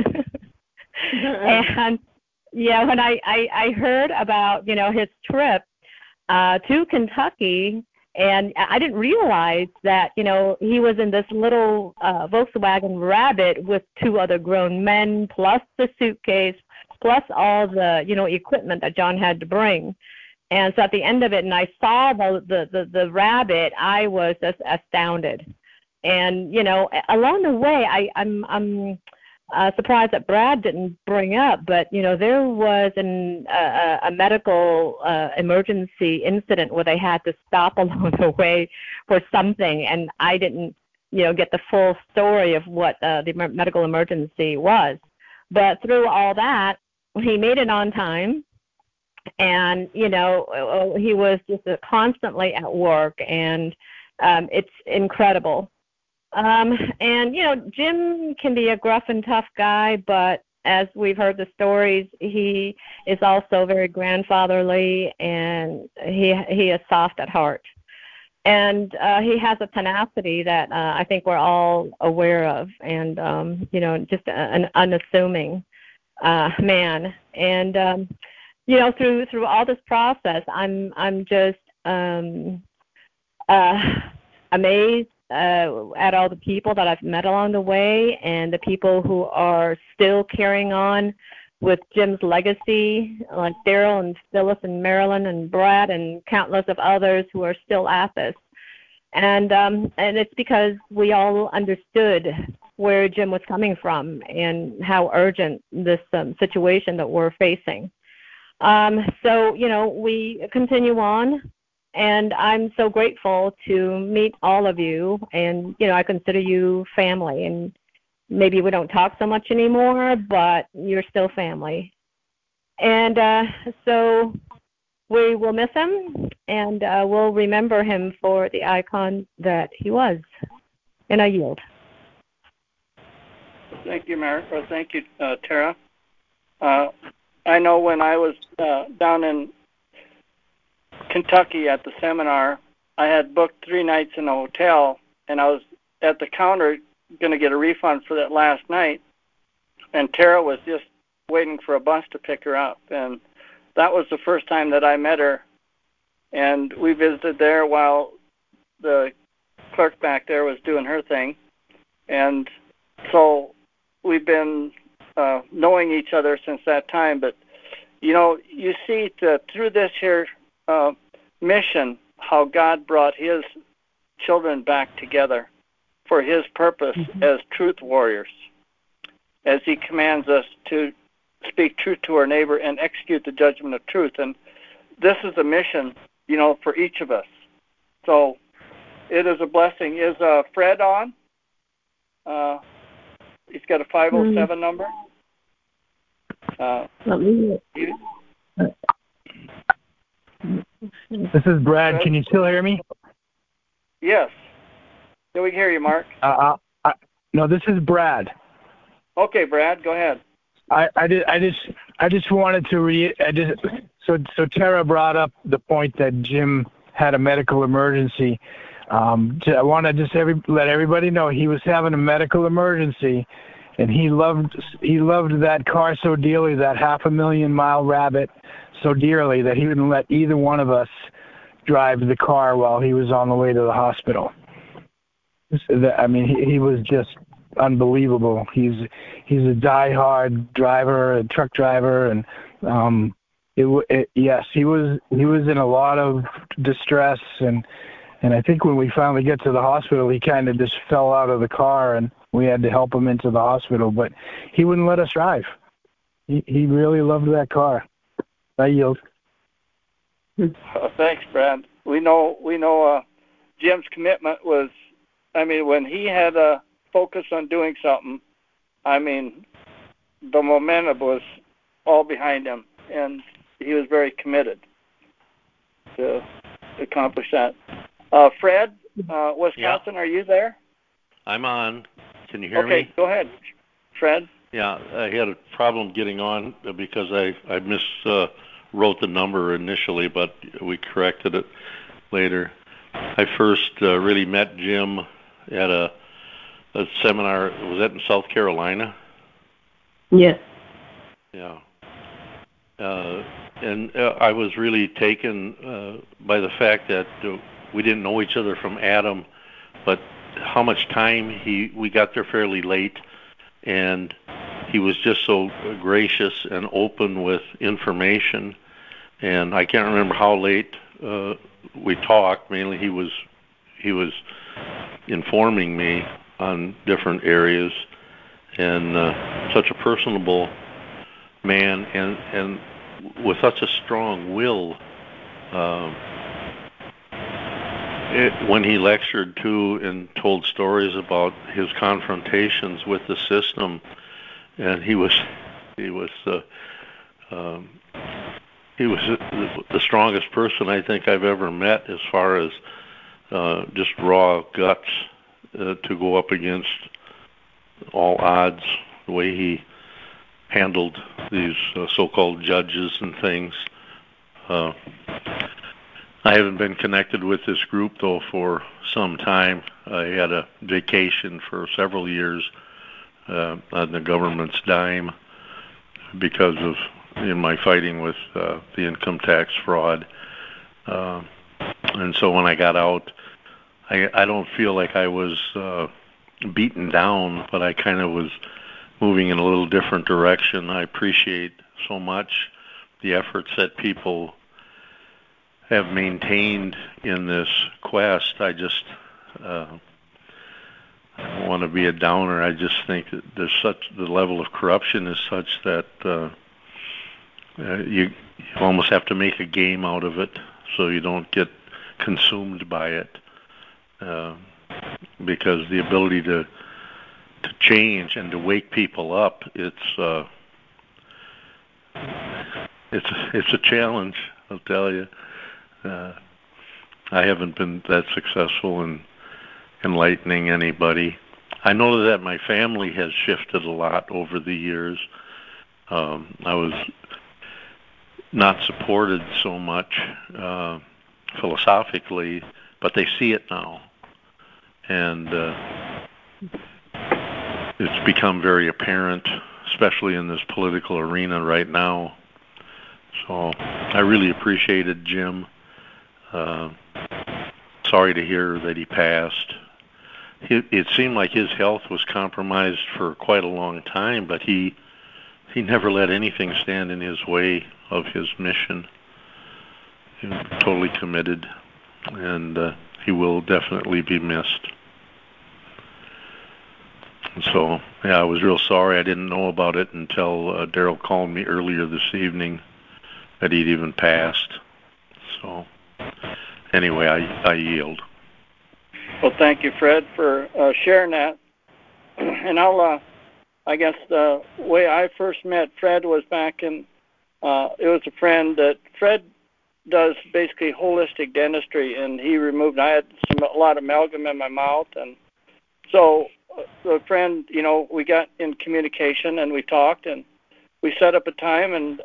And when I heard about, his trip to Kentucky, and I didn't realize that, he was in this little Volkswagen Rabbit with two other grown men, plus the suitcase, plus all the, equipment that John had to bring. And so at the end of it, and I saw the Rabbit, I was just astounded. And, along the way, I'm surprised that Brad didn't bring up, but, there was a medical emergency incident where they had to stop along the way for something, and I didn't, get the full story of what the medical emergency was. But through all that, he made it on time, and, he was just constantly at work, and it's incredible. And, Jim can be a gruff and tough guy, but as we've heard the stories, he is also very grandfatherly, and he is soft at heart. And he has a tenacity that I think we're all aware of, and, just an unassuming man. And, through all this process, I'm just amazed at all the people that I've met along the way, and the people who are still carrying on with Jim's legacy, like Daryl and Phyllis and Marilyn and Brad and countless of others who are still at this. And it's because we all understood where Jim was coming from and how urgent this situation that we're facing. So, we continue on. And I'm so grateful to meet all of you, and, I consider you family. And maybe we don't talk so much anymore, but you're still family. And so we will miss him, and we'll remember him for the icon that he was. And I yield. Thank you, Thank you, Tara. I know when I was down in Kentucky at the seminar, I had booked 3 nights in a hotel, and I was at the counter going to get a refund for that last night, and Tara was just waiting for a bus to pick her up, and that was the first time that I met her, and we visited there while the clerk back there was doing her thing, and so we've been knowing each other since that time. But you see through this here mission how God brought his children back together for his purpose as truth warriors, as he commands us to speak truth to our neighbor, and execute the judgment of truth. And this is a mission, for each of us. So it is a blessing. Is Fred on? He's got a 507 number. Let me This is Brad. Can you still hear me? Yes. Yeah, we can hear you, Mark. No, this is Brad. Okay, Brad, go ahead. I just wanted to so Tara brought up the point that Jim had a medical emergency. I want to just let everybody know he was having a medical emergency, and he loved that car so dearly, that 500,000-mile Rabbit so dearly, that he wouldn't let either one of us drive the car while he was on the way to the hospital. I mean, he was just unbelievable. He's a diehard driver, a truck driver, and yes, he was in a lot of distress, and I think when we finally get to the hospital, he kind of just fell out of the car, and we had to help him into the hospital, but he wouldn't let us drive. He really loved that car. I yield. Thanks, Brad. We know Jim's commitment was, when he had a focus on doing something, the momentum was all behind him, and he was very committed to accomplish that. Fred, Wisconsin, yeah. Are you there? I'm on. Can you hear me? Okay, go ahead, Fred. Yeah, I had a problem getting on because I wrote the number initially, but we corrected it later. I first really met Jim at a seminar. Was that in South Carolina? Yes. Yeah. And I was really taken by the fact that we didn't know each other from Adam, but how much time we got there fairly late, and he was just so gracious and open with information. And I can't remember how late we talked. Mainly he was informing me on different areas, and such a personable man, and with such a strong will. When he lectured too and told stories about his confrontations with the system, and he was the strongest person I think I've ever met as far as just raw guts to go up against all odds, the way he handled these so-called judges and things. I haven't been connected with this group, though, for some time. I had a vacation for several years on the government's dime because of my fighting with the income tax fraud. And so when I got out, I don't feel like I was beaten down, but I kind of was moving in a little different direction. I appreciate so much the efforts that people have maintained in this quest. I just I don't want to be a downer. I just think that the level of corruption is such that you almost have to make a game out of it so you don't get consumed by it, because the ability to change and to wake people up, it's a challenge, I'll tell you. I haven't been that successful in enlightening anybody. I know that my family has shifted a lot over the years. I was not supported so much philosophically, but they see it now. And it's become very apparent, especially in this political arena right now. So I really appreciated Jim. Sorry to hear that he passed. It seemed like his health was compromised for quite a long time, but he never let anything stand in his way of his mission. He was totally committed, and he will definitely be missed. So, yeah, I was real sorry. I didn't know about it until Daryl called me earlier this evening that he'd even passed. So, anyway, I yield. Well, thank you, Fred, for sharing that. And I guess the way I first met Fred was back in, it was a friend that Fred does basically holistic dentistry, and I had a lot of amalgam in my mouth, and so the friend, we got in communication and we talked and we set up a time, and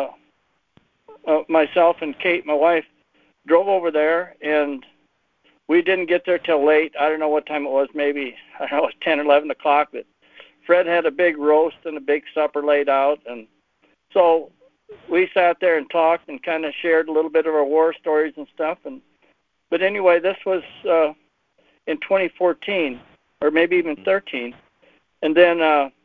myself and Kate, my wife, drove over there, and we didn't get there till late. I don't know what time it was, maybe, it was 10 or 11 o'clock, but Fred had a big roast and a big supper laid out, and so we sat there and talked and kind of shared a little bit of our war stories and stuff. But anyway, this was in 2014, or maybe even 13. And then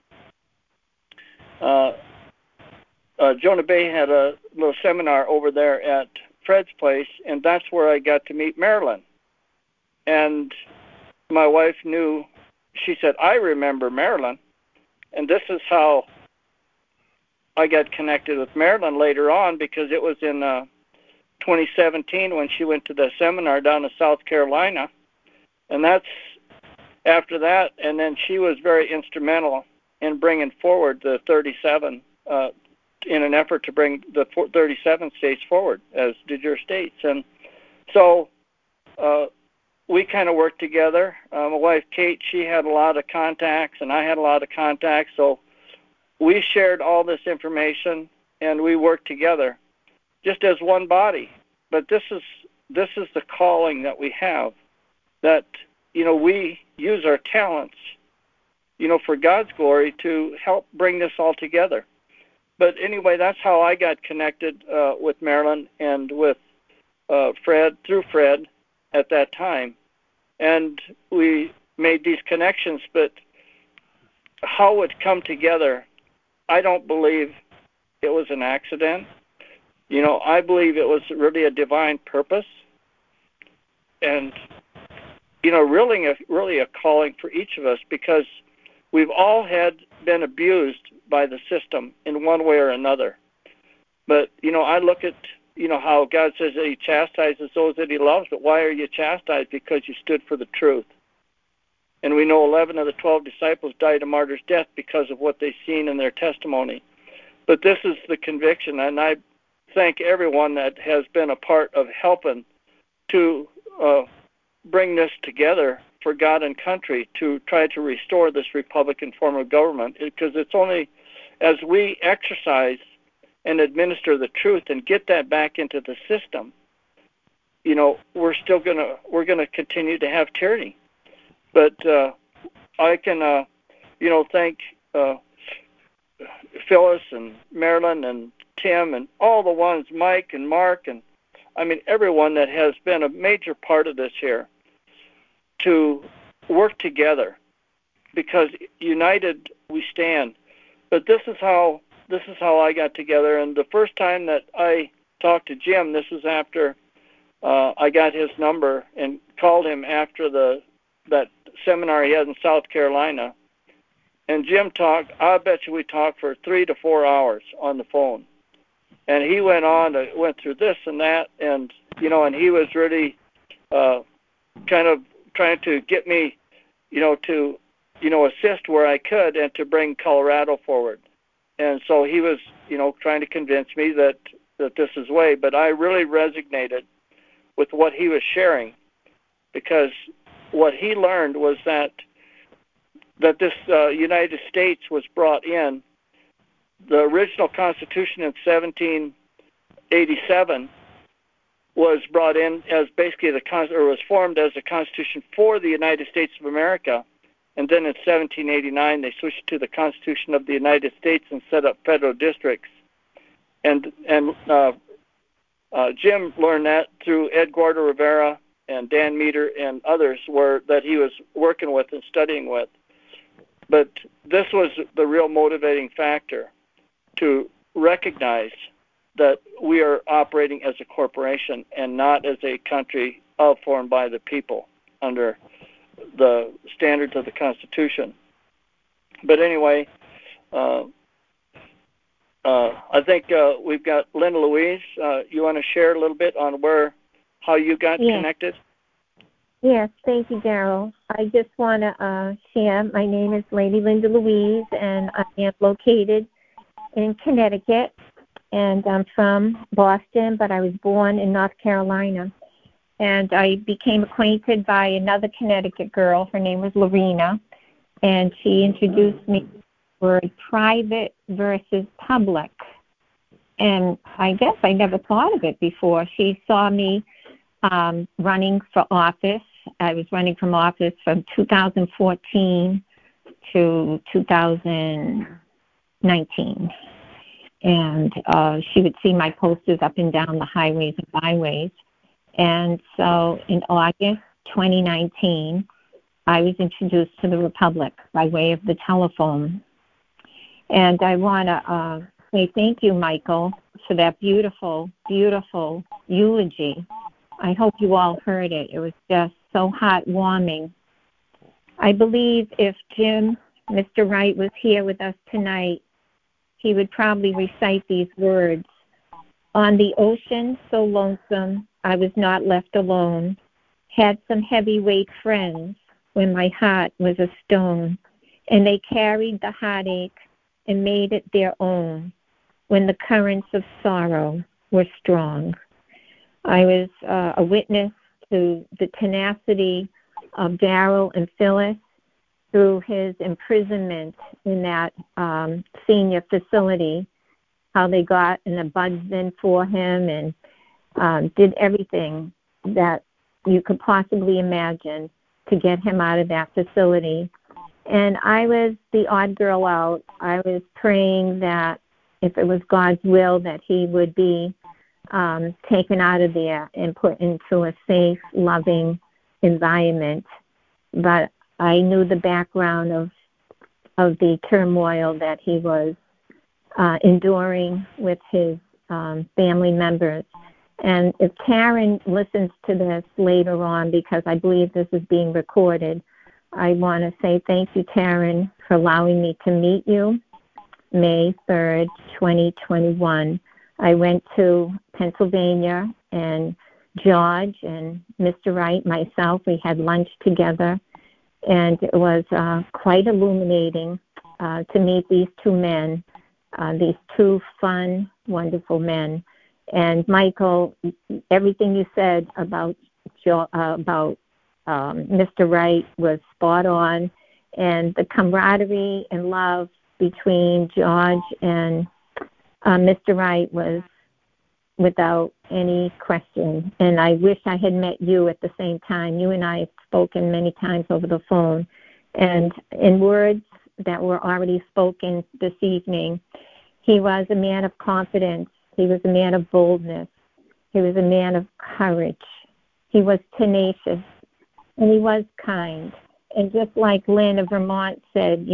Jonah Bay had a little seminar over there at Fred's place, and that's where I got to meet Marilyn. And my wife knew, she said, I remember Marilyn. And this is how I got connected with Marilyn later on, because it was in 2017 when she went to the seminar down in South Carolina. And that's after that, and then she was very instrumental in bringing forward the 37, in an effort to bring the 37 states forward, as did your states. And so we kind of worked together. My wife, Kate, she had a lot of contacts, and I had a lot of contacts, so we shared all this information, and we worked together just as one body. But this is the calling that we have, that, we use our talents, for God's glory to help bring this all together. But anyway, that's how I got connected with Marilyn and with Fred, through Fred at that time. And we made these connections, but how it come together, I don't believe it was an accident. I believe it was really a divine purpose, and really a calling for each of us, because we've all been abused by the system in one way or another. But I look at how God says that He chastises those that He loves. But why are you chastised? Because you stood for the truth. And we know 11 of the 12 disciples died a martyr's death because of what they've seen in their testimony. But this is the conviction, and I thank everyone that has been a part of helping to bring this together for God and country, to try to restore this Republican form of government, because it's only as we exercise and administer the truth and get that back into the system, we're gonna continue to have tyranny. But I can thank Phyllis and Marilyn and Tim and all the ones, Mike and Mark, and everyone that has been a major part of this here, to work together, because united we stand. But this is how I got together. And the first time that I talked to Jim, this was after I got his number and called him after that seminar he had in South Carolina. And Jim talked, I bet you we talked for 3 to 4 hours on the phone. And he went through this and that, and and he was really kind of trying to get me, to assist where I could and to bring Colorado forward. And so he was, trying to convince me that this is way. But I really resonated with what he was sharing, because what he learned was that this United States was brought in. The original Constitution in 1787 was brought in as basically was formed as a Constitution for the United States of America, and then in 1789 they switched to the Constitution of the United States and set up federal districts. And Jim learned that through Eduardo Rivera and Dan Meter and others that he was working with and studying with. But this was the real motivating factor, to recognize that we are operating as a corporation and not as a country of, for, and by the people under the standards of the Constitution. But anyway, I think we've got Linda Louise. You want to share a little bit on how you got connected? Yes, thank you, Daryl. I just want to share. My name is Lady Linda Louise, and I am located in Connecticut, and I'm from Boston, but I was born in North Carolina. And I became acquainted by another Connecticut girl. Her name was Lorena, and she introduced me to the word private versus public. And I guess I never thought of it before. She saw me running for office. I was running from office from 2014 to 2019. And she would see my posters up and down the highways and byways. And so in August 2019, I was introduced to the Republic by way of the telephone. And I want to say thank you, Michael, for that beautiful, beautiful eulogy. I hope you all heard it. It was just so heartwarming. I believe if Mr. Wright was here with us tonight, he would probably recite these words. On the ocean so lonesome, I was not left alone. Had some heavyweight friends when my heart was a stone, and they carried the heartache and made it their own when the currents of sorrow were strong. I was a witness to the tenacity of Daryl and Phyllis through his imprisonment in that senior facility, how they got an ombudsman for him and did everything that you could possibly imagine to get him out of that facility. And I was the odd girl out. I was praying that if it was God's will that he would be taken out of there and put into a safe, loving environment. But I knew the background of the turmoil that he was enduring with his family members. And if Karen listens to this later on, because I believe this is being recorded, I want to say thank you, Karen, for allowing me to meet you. May 3rd, 2021. I went to Pennsylvania, and George and Mr. Wright, myself, we had lunch together, and it was quite illuminating to meet these two men, these two fun, wonderful men. And Michael, everything you said about Mr. Wright was spot on, and the camaraderie and love between George and Mr. Wright was without any question. And I wish I had met you at the same time. You and I have spoken many times over the phone, and in words that were already spoken this evening, he was a man of confidence. He was a man of boldness. He was a man of courage. He was tenacious, and he was kind. And just like Lynn of Vermont said,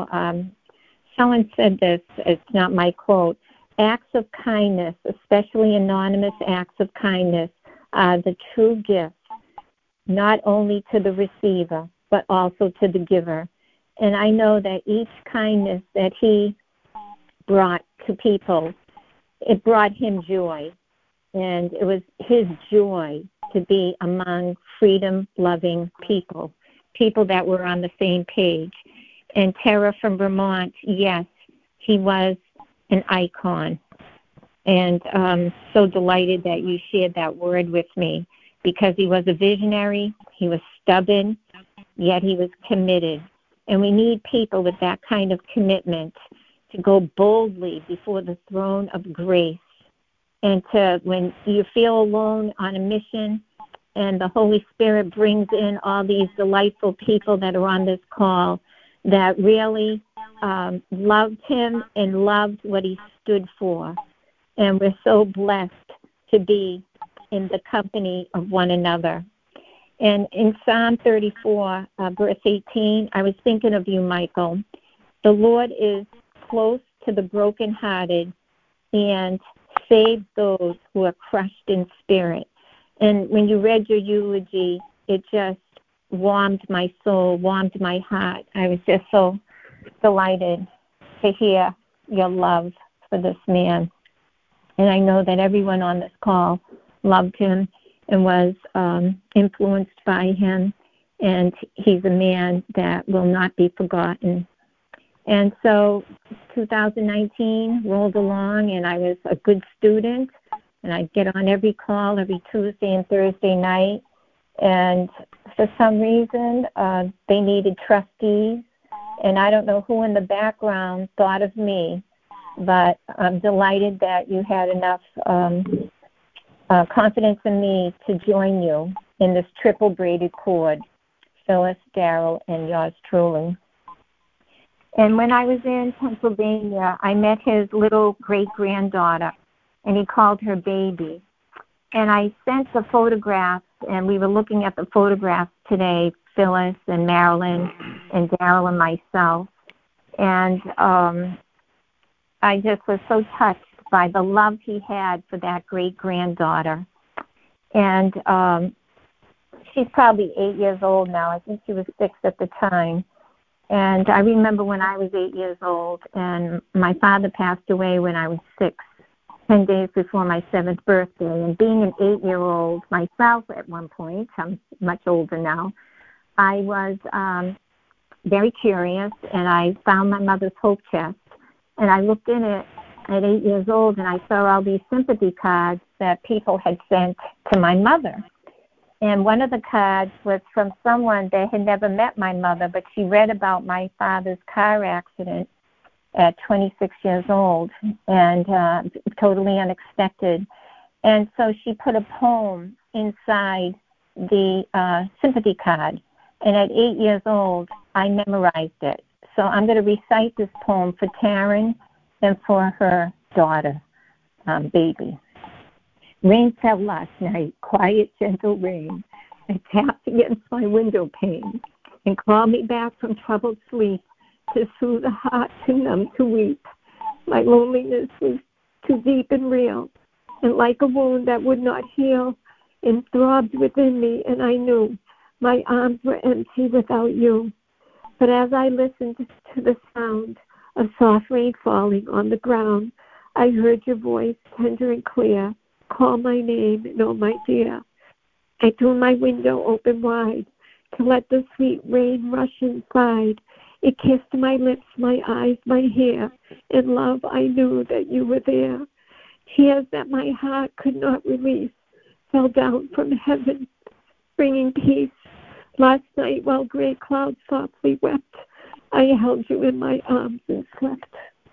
someone said this, it's not my quote, acts of kindness, especially anonymous acts of kindness, are the true gift, not only to the receiver, but also to the giver. And I know that each kindness that he brought to people, it brought him joy. And it was his joy to be among freedom-loving people that were on the same page. And Tara from Vermont, yes, he was an icon. And I'm so delighted that you shared that word with me, because he was a visionary, he was stubborn, yet he was committed. And we need people with that kind of commitment to go boldly before the throne of grace, and to, when you feel alone on a mission and the Holy Spirit brings in all these delightful people that are on this call that really loved him and loved what he stood for. And we're so blessed to be in the company of one another. And in Psalm 34, verse 18, I was thinking of you, Michael. The Lord is close to the brokenhearted and saves those who are crushed in spirit. And when you read your eulogy, it just warmed my soul, warmed my heart. I was just so delighted to hear your love for this man. And I know that everyone on this call loved him and was influenced by him. And he's a man that will not be forgotten. And so 2019 rolled along, and I was a good student, and I'd get on every call every Tuesday and Thursday night. And for some reason, they needed trustees, and I don't know who in the background thought of me, but I'm delighted that you had enough confidence in me to join you in this triple braided cord, Phyllis, Daryl, and yours truly. And when I was in Pennsylvania, I met his little great-granddaughter, and he called her Baby. And I sent the photographs, and we were looking at the photographs today, Phyllis and Marilyn and Daryl and myself. And I just was so touched by the love he had for that great-granddaughter. And she's probably 8 years old now. I think she was 6 at the time. And I remember when I was 8 years old, and my father passed away when I was 6, 10 days before my 7th birthday. And being an 8-year-old myself at one point, I'm much older now, I was very curious, and I found my mother's hope chest. And I looked in it at 8 years old, and I saw all these sympathy cards that people had sent to my mother. And one of the cards was from someone that had never met my mother, but she read about my father's car accident at 26 years old, and totally unexpected. And so she put a poem inside the sympathy card. And at 8 years old, I memorized it. So I'm going to recite this poem for Taryn and for her daughter, Baby. Rain fell last night, quiet, gentle rain. It tapped against my window pane and called me back from troubled sleep to soothe the heart, to numb, to weep. My loneliness was too deep and real, and like a wound that would not heal, and throbbed within me, and I knew my arms were empty without you. But as I listened to the sound of soft rain falling on the ground, I heard your voice, tender and clear, call my name, and oh, my dear. I threw my window open wide to let the sweet rain rush inside. It kissed my lips, my eyes, my hair. In love, I knew that you were there. Tears that my heart could not release fell down from heaven, bringing peace. Last night, while gray clouds softly wept, I held you in my arms and slept.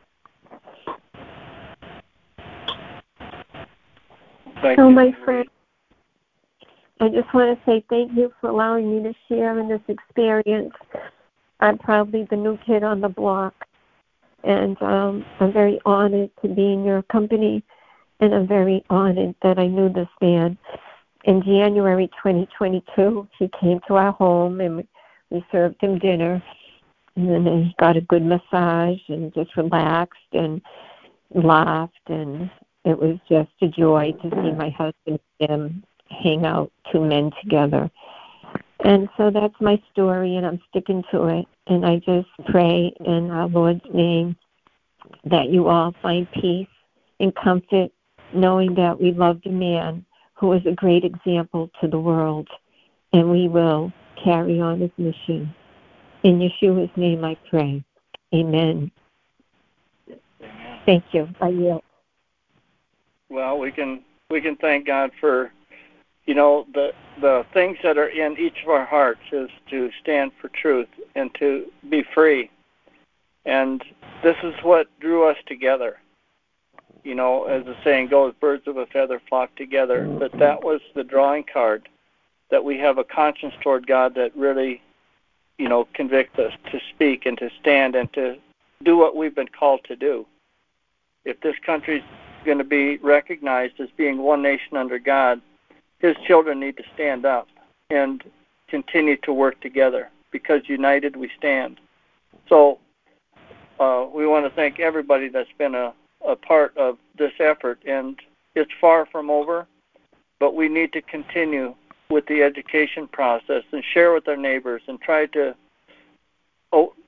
So, my friend, I just want to say thank you for allowing me to share in this experience. I'm probably the new kid on the block, and I'm very honored to be in your company, and I'm very honored that I knew this man. In January 2022, he came to our home, and we served him dinner, and then he got a good massage and just relaxed and laughed, and it was just a joy to see my husband and him hang out, two men together. And so that's my story, and I'm sticking to it. And I just pray in our Lord's name that you all find peace and comfort, knowing that we loved a man who was a great example to the world, and we will carry on his mission. In Yeshua's name I pray. Amen. Thank you. I yield. Well, we can thank God for, the things that are in each of our hearts is to stand for truth and to be free. And this is what drew us together. As the saying goes, birds of a feather flock together. But that was the drawing card, that we have a conscience toward God that really, convicts us to speak and to stand and to do what we've been called to do. If this country's going to be recognized as being one nation under God, his children need to stand up and continue to work together, because united we stand. So we want to thank everybody that's been a part of this effort, and it's far from over, but we need to continue with the education process and share with our neighbors and try to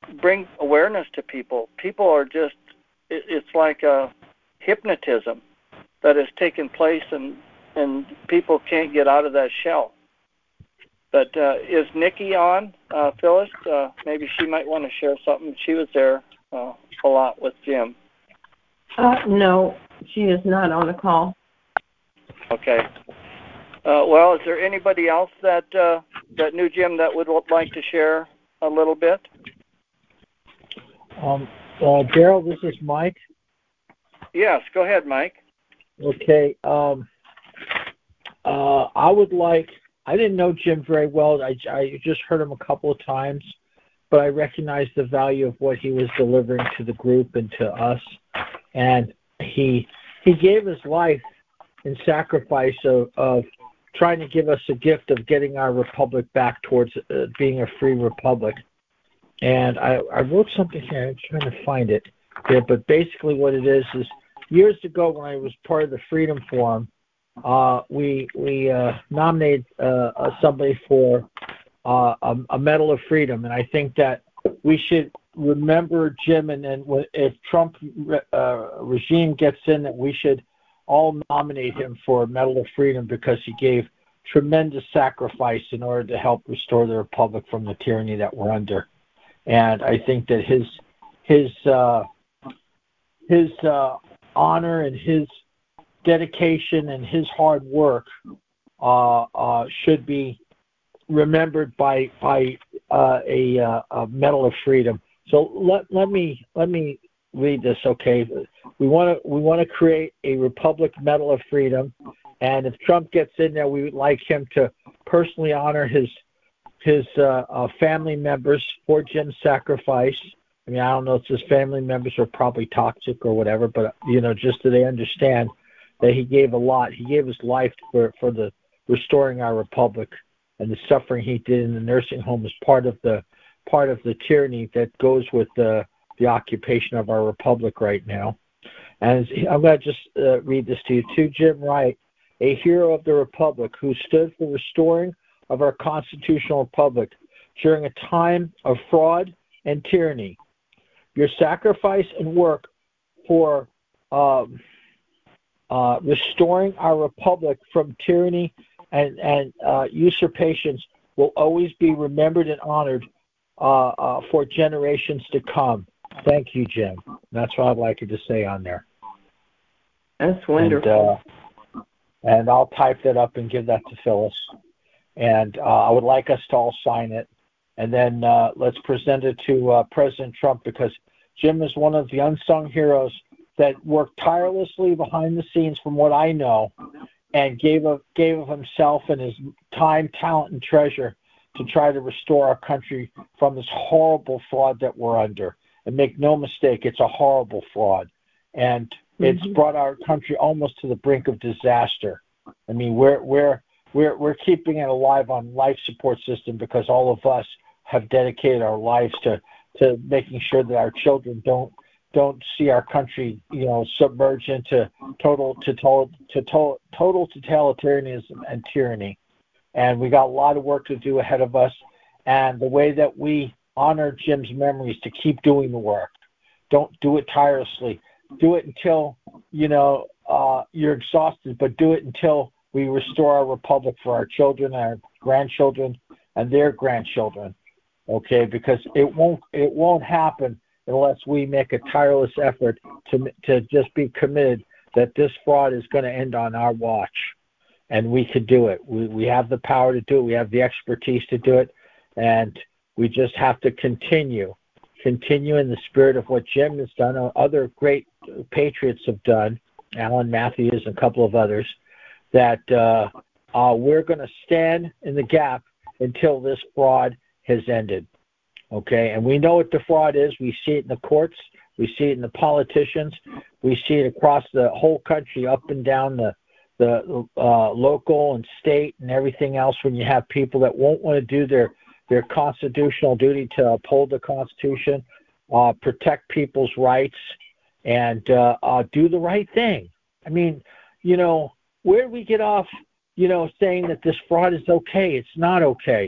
bring awareness to people. People are just, it's like a hypnotism that has taken place, and people can't get out of that shell. But is Nikki on, Phyllis? Maybe she might want to share something. She was there a lot with Jim. No, she is not on the call. Okay. Well, is there anybody else that knew Jim that would like to share a little bit? Daryl, this is Mike. Yes, go ahead, Mike. Okay. I didn't know Jim very well. I just heard him a couple of times, but I recognized the value of what he was delivering to the group and to us. And he gave his life in sacrifice of trying to give us a gift of getting our republic back towards being a free republic. And I wrote something here. I'm trying to find it. Yeah, but basically what it is years ago when I was part of the Freedom Forum, we nominated somebody for a Medal of Freedom, and I think that we should remember Jim, and then if Trump regime gets in, that we should all nominate him for a Medal of Freedom because he gave tremendous sacrifice in order to help restore the republic from the tyranny that we're under. And I think that his honor and his dedication and his hard work should be remembered by a Medal of Freedom. So let me read this, okay? We want to create a Republic Medal of Freedom, and if Trump gets in there, we would like him to personally honor his family members for Jim's sacrifice. I mean, I don't know if his family members are probably toxic or whatever, but just so they understand that he gave a lot. He gave his life for the restoring our republic, and the suffering he did in the nursing home is part of the tyranny that goes with the occupation of our republic right now. And I'm going to just read this to you. To Jim Wright, a hero of the republic who stood for restoring of our constitutional republic during a time of fraud and tyranny. Your sacrifice and work for restoring our republic from tyranny and usurpations will always be remembered and honored for generations to come. Thank you, Jim. That's what I'd like you to say on there. That's wonderful. And I'll type that up and give that to Phyllis. And I would like us to all sign it. And then let's present it to President Trump, because Jim is one of the unsung heroes that worked tirelessly behind the scenes, from what I know, and gave of himself and his time, talent, and treasure to try to restore our country from this horrible fraud that we're under. And make no mistake, it's a horrible fraud. And it's brought our country almost to the brink of disaster. I mean, we're keeping it alive on life support system because all of us have dedicated our lives to making sure that our children don't see our country, submerged into total totalitarianism and tyranny. And we got a lot of work to do ahead of us. And the way that we honor Jim's memory is to keep doing the work. Don't do it tirelessly. Do it until you're exhausted, but do it until we restore our republic for our children, our grandchildren, and their grandchildren. Okay, because it won't happen unless we make a tireless effort to just be committed that this fraud is going to end on our watch, and we could do it. We have the power to do it. We have the expertise to do it, and we just have to continue in the spirit of what Jim has done, or other great patriots have done, Alan Matthews and a couple of others, that we're going to stand in the gap until this fraud has ended. Okay, and we know what the fraud is. We see it in the courts. We see it in the politicians. We see it across the whole country, up and down the local and state and everything else, when you have people that won't want to do their constitutional duty to uphold the Constitution, protect people's rights, and do the right thing. I mean, where do we get off, saying that this fraud is okay? It's not okay.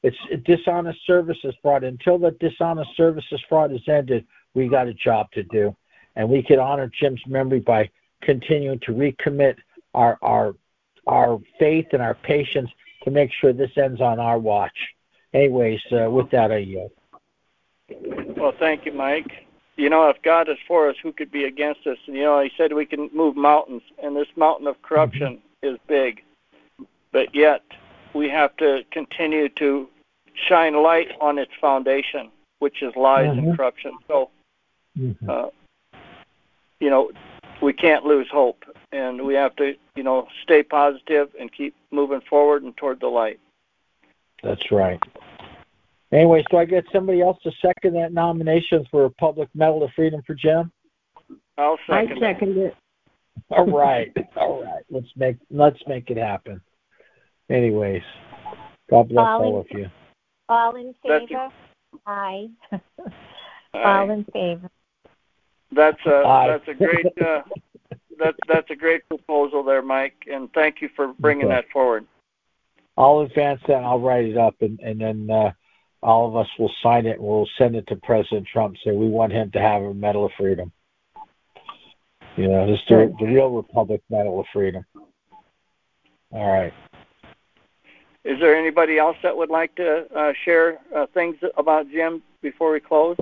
It's dishonest services fraud. Until the dishonest services fraud is ended, we got a job to do. And we can honor Jim's memory by continuing to recommit our faith and our patience to make sure this ends on our watch. Anyways, with that, I yield. Well, thank you, Mike. You know, if God is for us, who could be against us? And, you know, he said we can move mountains, and this mountain of corruption is big. But yet, we have to continue to shine light on its foundation, which is lies and corruption. So, you know, we can't lose hope, and we have to, you know, stay positive and keep moving forward and toward the light. That's right. Anyway, so I get somebody else to second that nomination for a public Medal of Freedom for Jim? I'll second I second it. All right. All right. Let's make it happen. Anyways, God bless all of you. All in favor? Aye. All in favor. That's a great that's a great proposal there, Mike, and thank you for bringing that forward. I'll advance that and I'll write it up, and then all of us will sign it and we'll send it to President Trump. Say we want him to have a Medal of Freedom. You know, this the real Republic Medal of Freedom. All right. Is there anybody else that would like to share things about Jim before we close?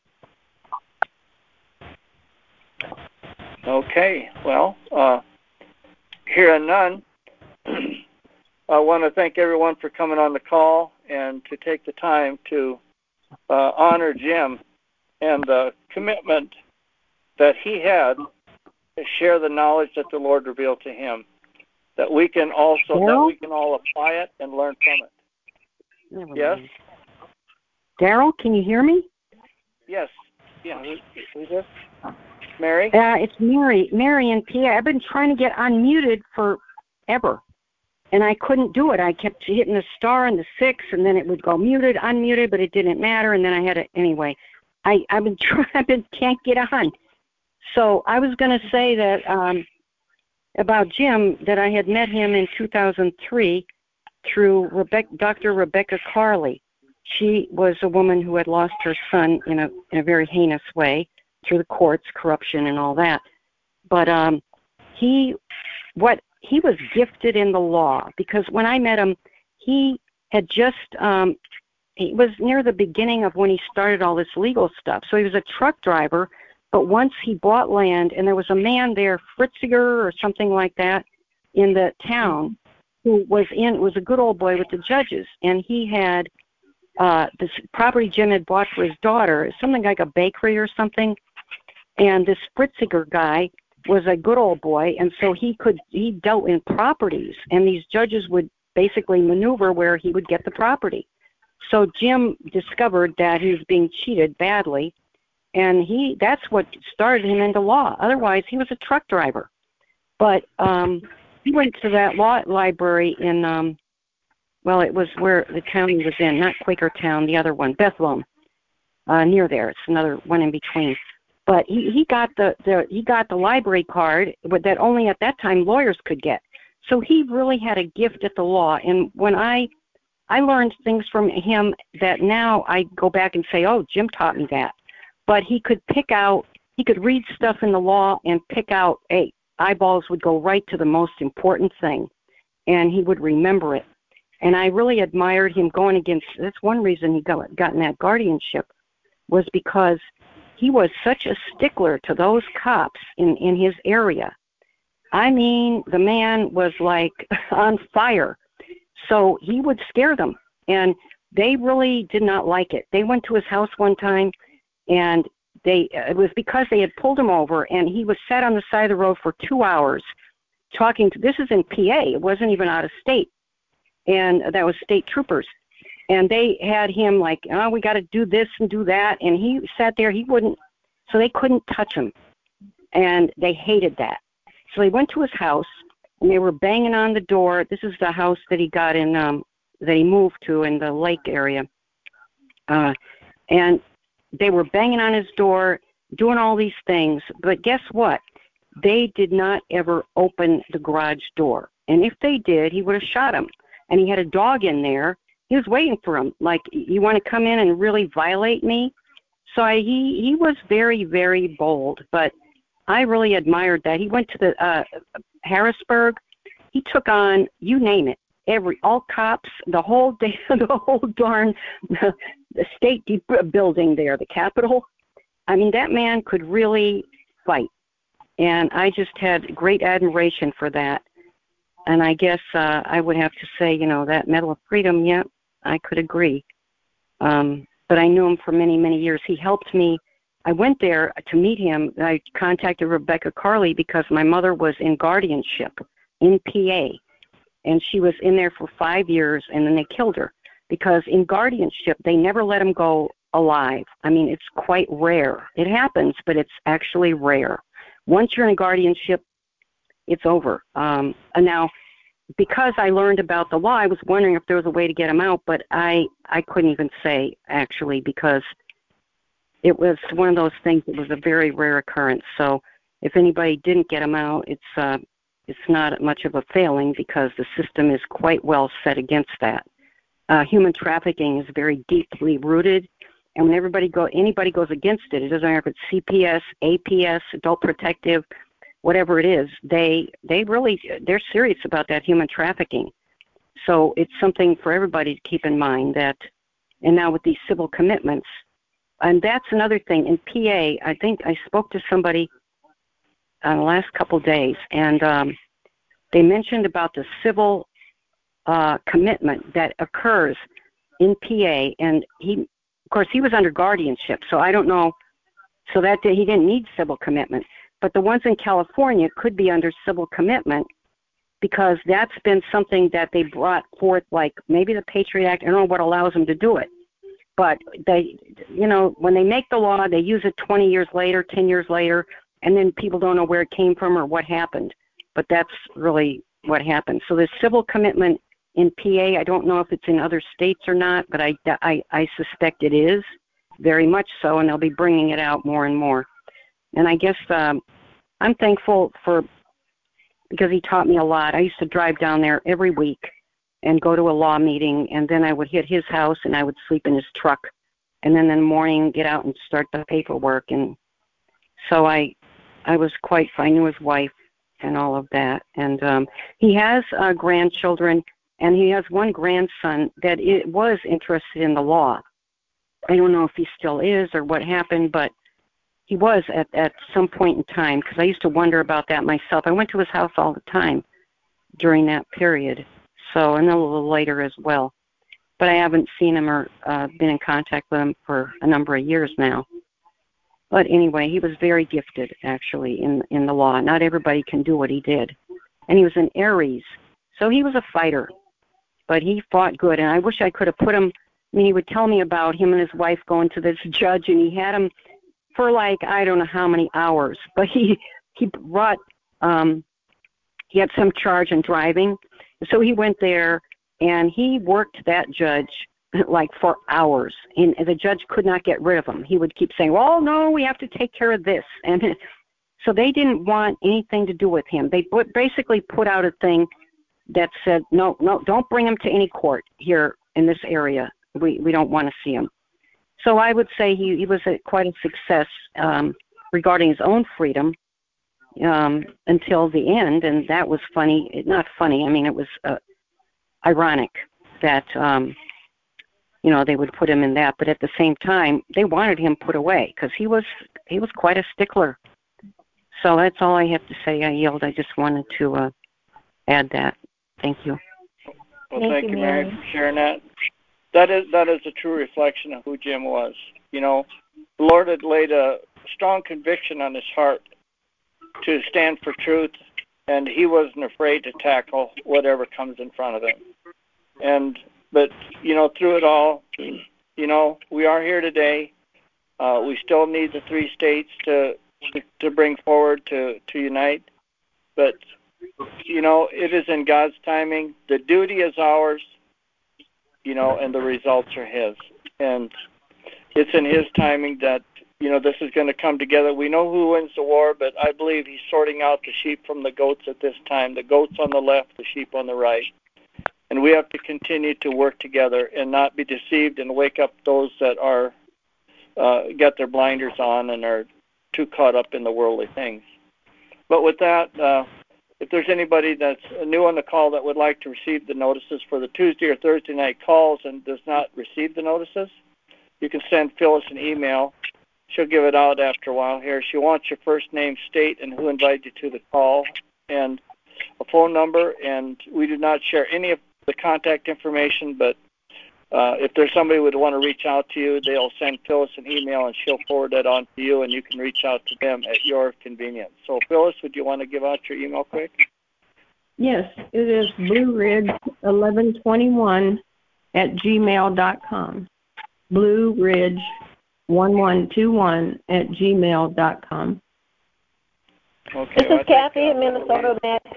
Okay. Well, hearing none, I want to thank everyone for coming on the call and to take the time to honor Jim and the commitment that he had to share the knowledge that the Lord revealed to him, that we can all apply it and learn from it. Yes? Daryl, can you hear me? Yes. Yeah. Who's this? Mary? It's Mary and Pia. I've been trying to get unmuted forever, and I couldn't do it. I kept hitting the star and the 6, and then it would go muted, unmuted, but it didn't matter, and then I had to anyway. I've been trying, can't get on. So I was going to say that about Jim, that I had met him in 2003 through Dr. Rebecca Carley. She was a woman who had lost her son in a very heinous way through the courts, corruption, and all that. But he was gifted in the law, because when I met him, he had just he was near the beginning of when he started all this legal stuff. So he was a truck driver, but once he bought land, and there was a man there, Fritziger or something like that, in the town, who was a good old boy with the judges, and he had this property Jim had bought for his daughter, something like a bakery or something, and this Fritziger guy was a good old boy, and so he dealt in properties, and these judges would basically maneuver where he would get the property. So Jim discovered that he was being cheated badly, and that's what started him into law. Otherwise, he was a truck driver. But he went to that law library in, it was where the town he was in, not Quakertown, the other one, Bethlehem, near there. It's another one in between. But he got the library card that only at that time lawyers could get. So he really had a gift at the law. And when I learned things from him that now I go back and say, oh, Jim taught me that. But he could read stuff in the law and pick out, eyeballs would go right to the most important thing, and he would remember it. And I really admired him going against, that's one reason he gotten that guardianship, was because he was such a stickler to those cops in his area. I mean, the man was like on fire. So he would scare them, and they really did not like it. They went to his house one time, and it was because they had pulled him over, and he was sat on the side of the road for 2 hours talking to, this is in PA, it wasn't even out of state, and that was state troopers. And they had him like, oh, we got to do this and do that, and he sat there, so they couldn't touch him, and they hated that. So they went to his house, and they were banging on the door. This is the house that he got in, that he moved to in the lake area. And they were banging on his door, doing all these things. But guess what? They did not ever open the garage door. And if they did, he would have shot him. And he had a dog in there, waiting for him. Like, you want to come in and really violate me? So he was very, very bold, but I really admired that. He went to the Harrisburg. He took on, you name it, all cops, the whole darn the state building there, the Capitol. I mean, that man could really fight, and I just had great admiration for that. And I guess I would have to say, that Medal of Freedom, yeah, I could agree. But I knew him for many, many years. He helped me. I went there to meet him. I contacted Rebecca Carley because my mother was in guardianship in PA, and she was in there for 5 years, and then they killed her because in guardianship, they never let them go alive. I mean, it's quite rare. It happens, but it's actually rare. Once you're in guardianship, it's over. And now, because I learned about the law, I was wondering if there was a way to get him out, but I couldn't even say, actually, because it was one of those things that was a very rare occurrence. So if anybody didn't get him out, it's not much of a failing because the system is quite well set against that. Human trafficking is very deeply rooted, and when anybody goes against it, it doesn't matter if it's CPS, APS, Adult Protective, whatever it is, they're serious about that human trafficking. So it's something for everybody to keep in mind that, and now with these civil commitments, and that's another thing. In PA, I think I spoke to somebody the last couple of days, and they mentioned about the civil commitment that occurs in PA, and of course, he was under guardianship, so I don't know, so that he didn't need civil commitment. But the ones in California could be under civil commitment because that's been something that they brought forth, like maybe the Patriot Act. I don't know what allows them to do it. But they, when they make the law, they use it 20 years later, 10 years later, and then people don't know where it came from or what happened. But that's really what happened. So there's civil commitment in PA. I don't know if it's in other states or not, but I suspect it is, very much so, and they'll be bringing it out more and more. And I guess I'm thankful because he taught me a lot. I used to drive down there every week and go to a law meeting, and then I would hit his house and I would sleep in his truck, and then in the morning get out and start the paperwork. And so I knew his wife and all of that. And he has grandchildren, and he has one grandson that was interested in the law. I don't know if he still is or what happened, but he was at some point in time, because I used to wonder about that myself. I went to his house all the time during that period, so, and a little later as well. But I haven't seen him or been in contact with him for a number of years now. But anyway, he was very gifted, actually, in the law. Not everybody can do what he did. And he was an Aries, so he was a fighter. But he fought good, and I wish I could have put him, he would tell me about him and his wife going to this judge, and he had him for like, I don't know how many hours, but he brought, he had some charge in driving. So he went there and he worked that judge like for hours, and the judge could not get rid of him. He would keep saying, well, no, we have to take care of this. And so they didn't want anything to do with him. They basically put out a thing that said, no, don't bring him to any court here in this area. We don't want to see him. So I would say he was quite a success regarding his own freedom until the end, and that was funny. Not funny. I mean, it was ironic that they would put him in that, but at the same time, they wanted him put away because he was quite a stickler. So that's all I have to say. I yield. I just wanted to add that. Thank you. Well, thank you, Mary, for sharing that. That is a true reflection of who Jim was. The Lord had laid a strong conviction on his heart to stand for truth, and he wasn't afraid to tackle whatever comes in front of him. But through it all, we are here today. We still need the 3 states to bring forward to unite. But it is in God's timing. The duty is ours. And the results are his. And it's in his timing that, this is going to come together. We know who wins the war, but I believe he's sorting out the sheep from the goats at this time, the goats on the left, the sheep on the right. And we have to continue to work together and not be deceived and wake up those that are got their blinders on and are too caught up in the worldly things. But with that, if there's anybody that's new on the call that would like to receive the notices for the Tuesday or Thursday night calls and does not receive the notices, you can send Phyllis an email. She'll give it out after a while here. She wants your first name, state, and who invited you to the call, and a phone number. And we do not share any of the contact information, but if there's somebody who would want to reach out to you, they'll send Phyllis an email, and she'll forward that on to you, and you can reach out to them at your convenience. So, Phyllis, would you want to give out your email quick? Yes, it is blueridge1121@gmail.com. blueridge1121@gmail.com. Okay. This is Kathy in Minnesota.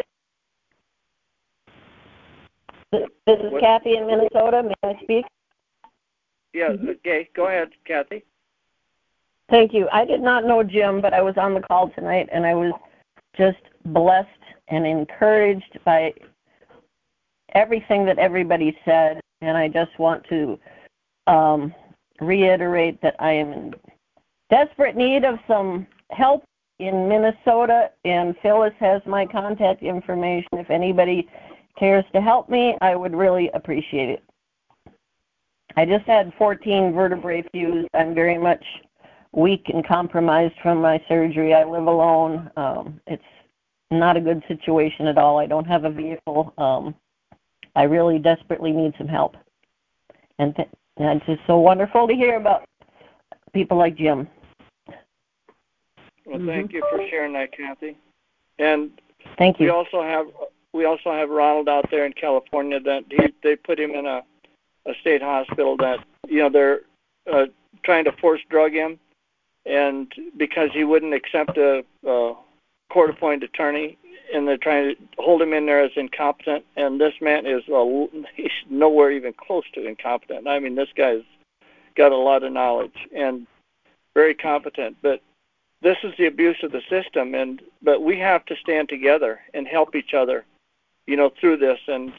This is Kathy in Minnesota. May I speak? Yeah, okay. Go ahead, Kathy. Thank you. I did not know Jim, but I was on the call tonight, and I was just blessed and encouraged by everything that everybody said. And I just want to reiterate that I am in desperate need of some help in Minnesota, and Phyllis has my contact information. If anybody cares to help me, I would really appreciate it. I just had 14 vertebrae fused. I'm very much weak and compromised from my surgery. I live alone. It's not a good situation at all. I don't have a vehicle. I really desperately need some help. And it's just so wonderful to hear about people like Jim. Well, thank you for sharing that, Kathy. And thank you. We also have Ronald out there in California that they put him in a state hospital that they're trying to force drug him, and because he wouldn't accept a court-appointed attorney, and they're trying to hold him in there as incompetent. And this man is he's nowhere even close to incompetent. I mean, this guy's got a lot of knowledge and very competent, but this is the abuse of the system. But we have to stand together and help each other, through this. And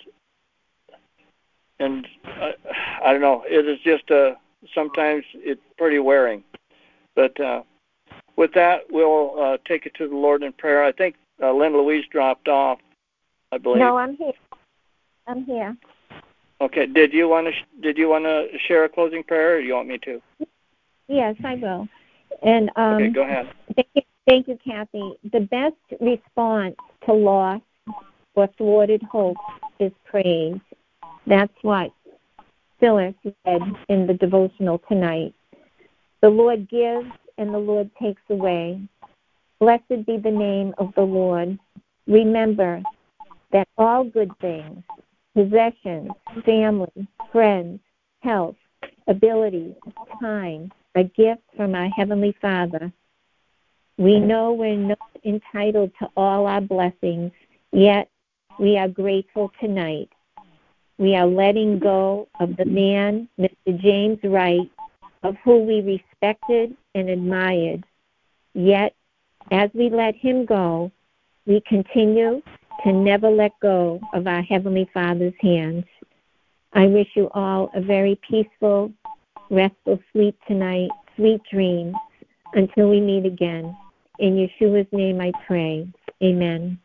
I don't know. It is just sometimes it's pretty wearing. But with that, we'll take it to the Lord in prayer. I think Lynn Louise dropped off, I believe. No, I'm here. Okay. Did you want to share a closing prayer, or do you want me to? Yes, I will. And okay, go ahead. Thank you, Kathy. The best response to loss or thwarted hope is praise. That's what Phyllis said in the devotional tonight. The Lord gives and the Lord takes away. Blessed be the name of the Lord. Remember that all good things, possessions, family, friends, health, abilities, time, are gifts from our Heavenly Father. We know we're not entitled to all our blessings, yet we are grateful tonight. We are letting go of the man, Mr. James Wright, of who we respected and admired. Yet, as we let him go, we continue to never let go of our Heavenly Father's hands. I wish you all a very peaceful, restful sleep tonight, sweet dreams, until we meet again. In Yeshua's name I pray. Amen.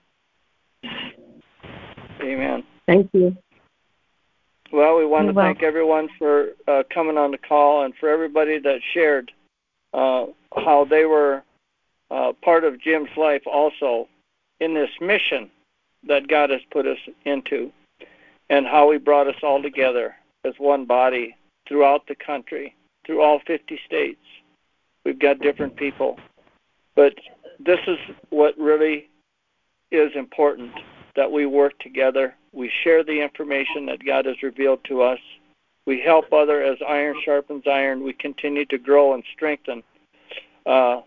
Amen. Thank you. Well, we want to thank everyone for coming on the call, and for everybody that shared how they were part of Jim's life also in this mission that God has put us into, and how he brought us all together as one body throughout the country, through all 50 states. We've got different people. But this is what really is important, that we work together. We share the information that God has revealed to us. We help other as iron sharpens iron. We continue to grow and strengthen our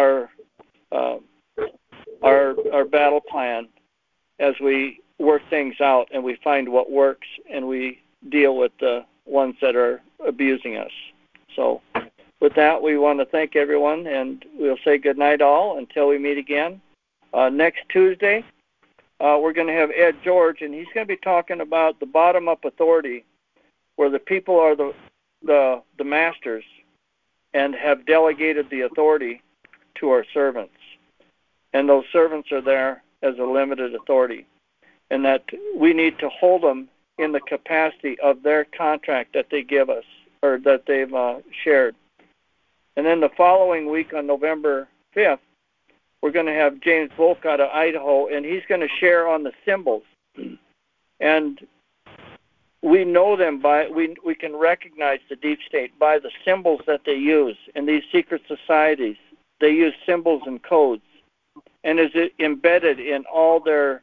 battle plan as we work things out, and we find what works, and we deal with the ones that are abusing us. So with that, we want to thank everyone, and we'll say good night all until we meet again. Next Tuesday, we're going to have Ed George, and he's going to be talking about the bottom-up authority, where the people are the masters and have delegated the authority to our servants. And those servants are there as a limited authority, and that we need to hold them in the capacity of their contract that they give us, or that they've shared. And then the following week on November 5th, we're going to have James Volk out of Idaho, and he's going to share on the symbols. And we know them we can recognize the deep state by the symbols that they use in these secret societies. They use symbols and codes, and is it embedded in all their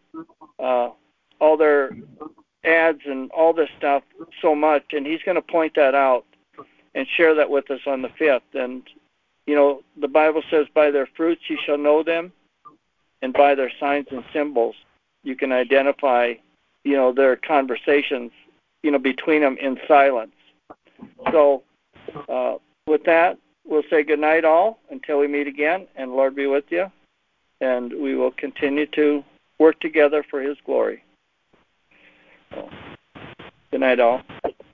ads and all this stuff so much. And he's going to point that out and share that with us on the 5th. And you know, the Bible says, by their fruits you shall know them, and by their signs and symbols you can identify, you know, their conversations, you know, between them in silence. So with that, we'll say good night all until we meet again, and Lord be with you, and we will continue to work together for his glory. So, good night all.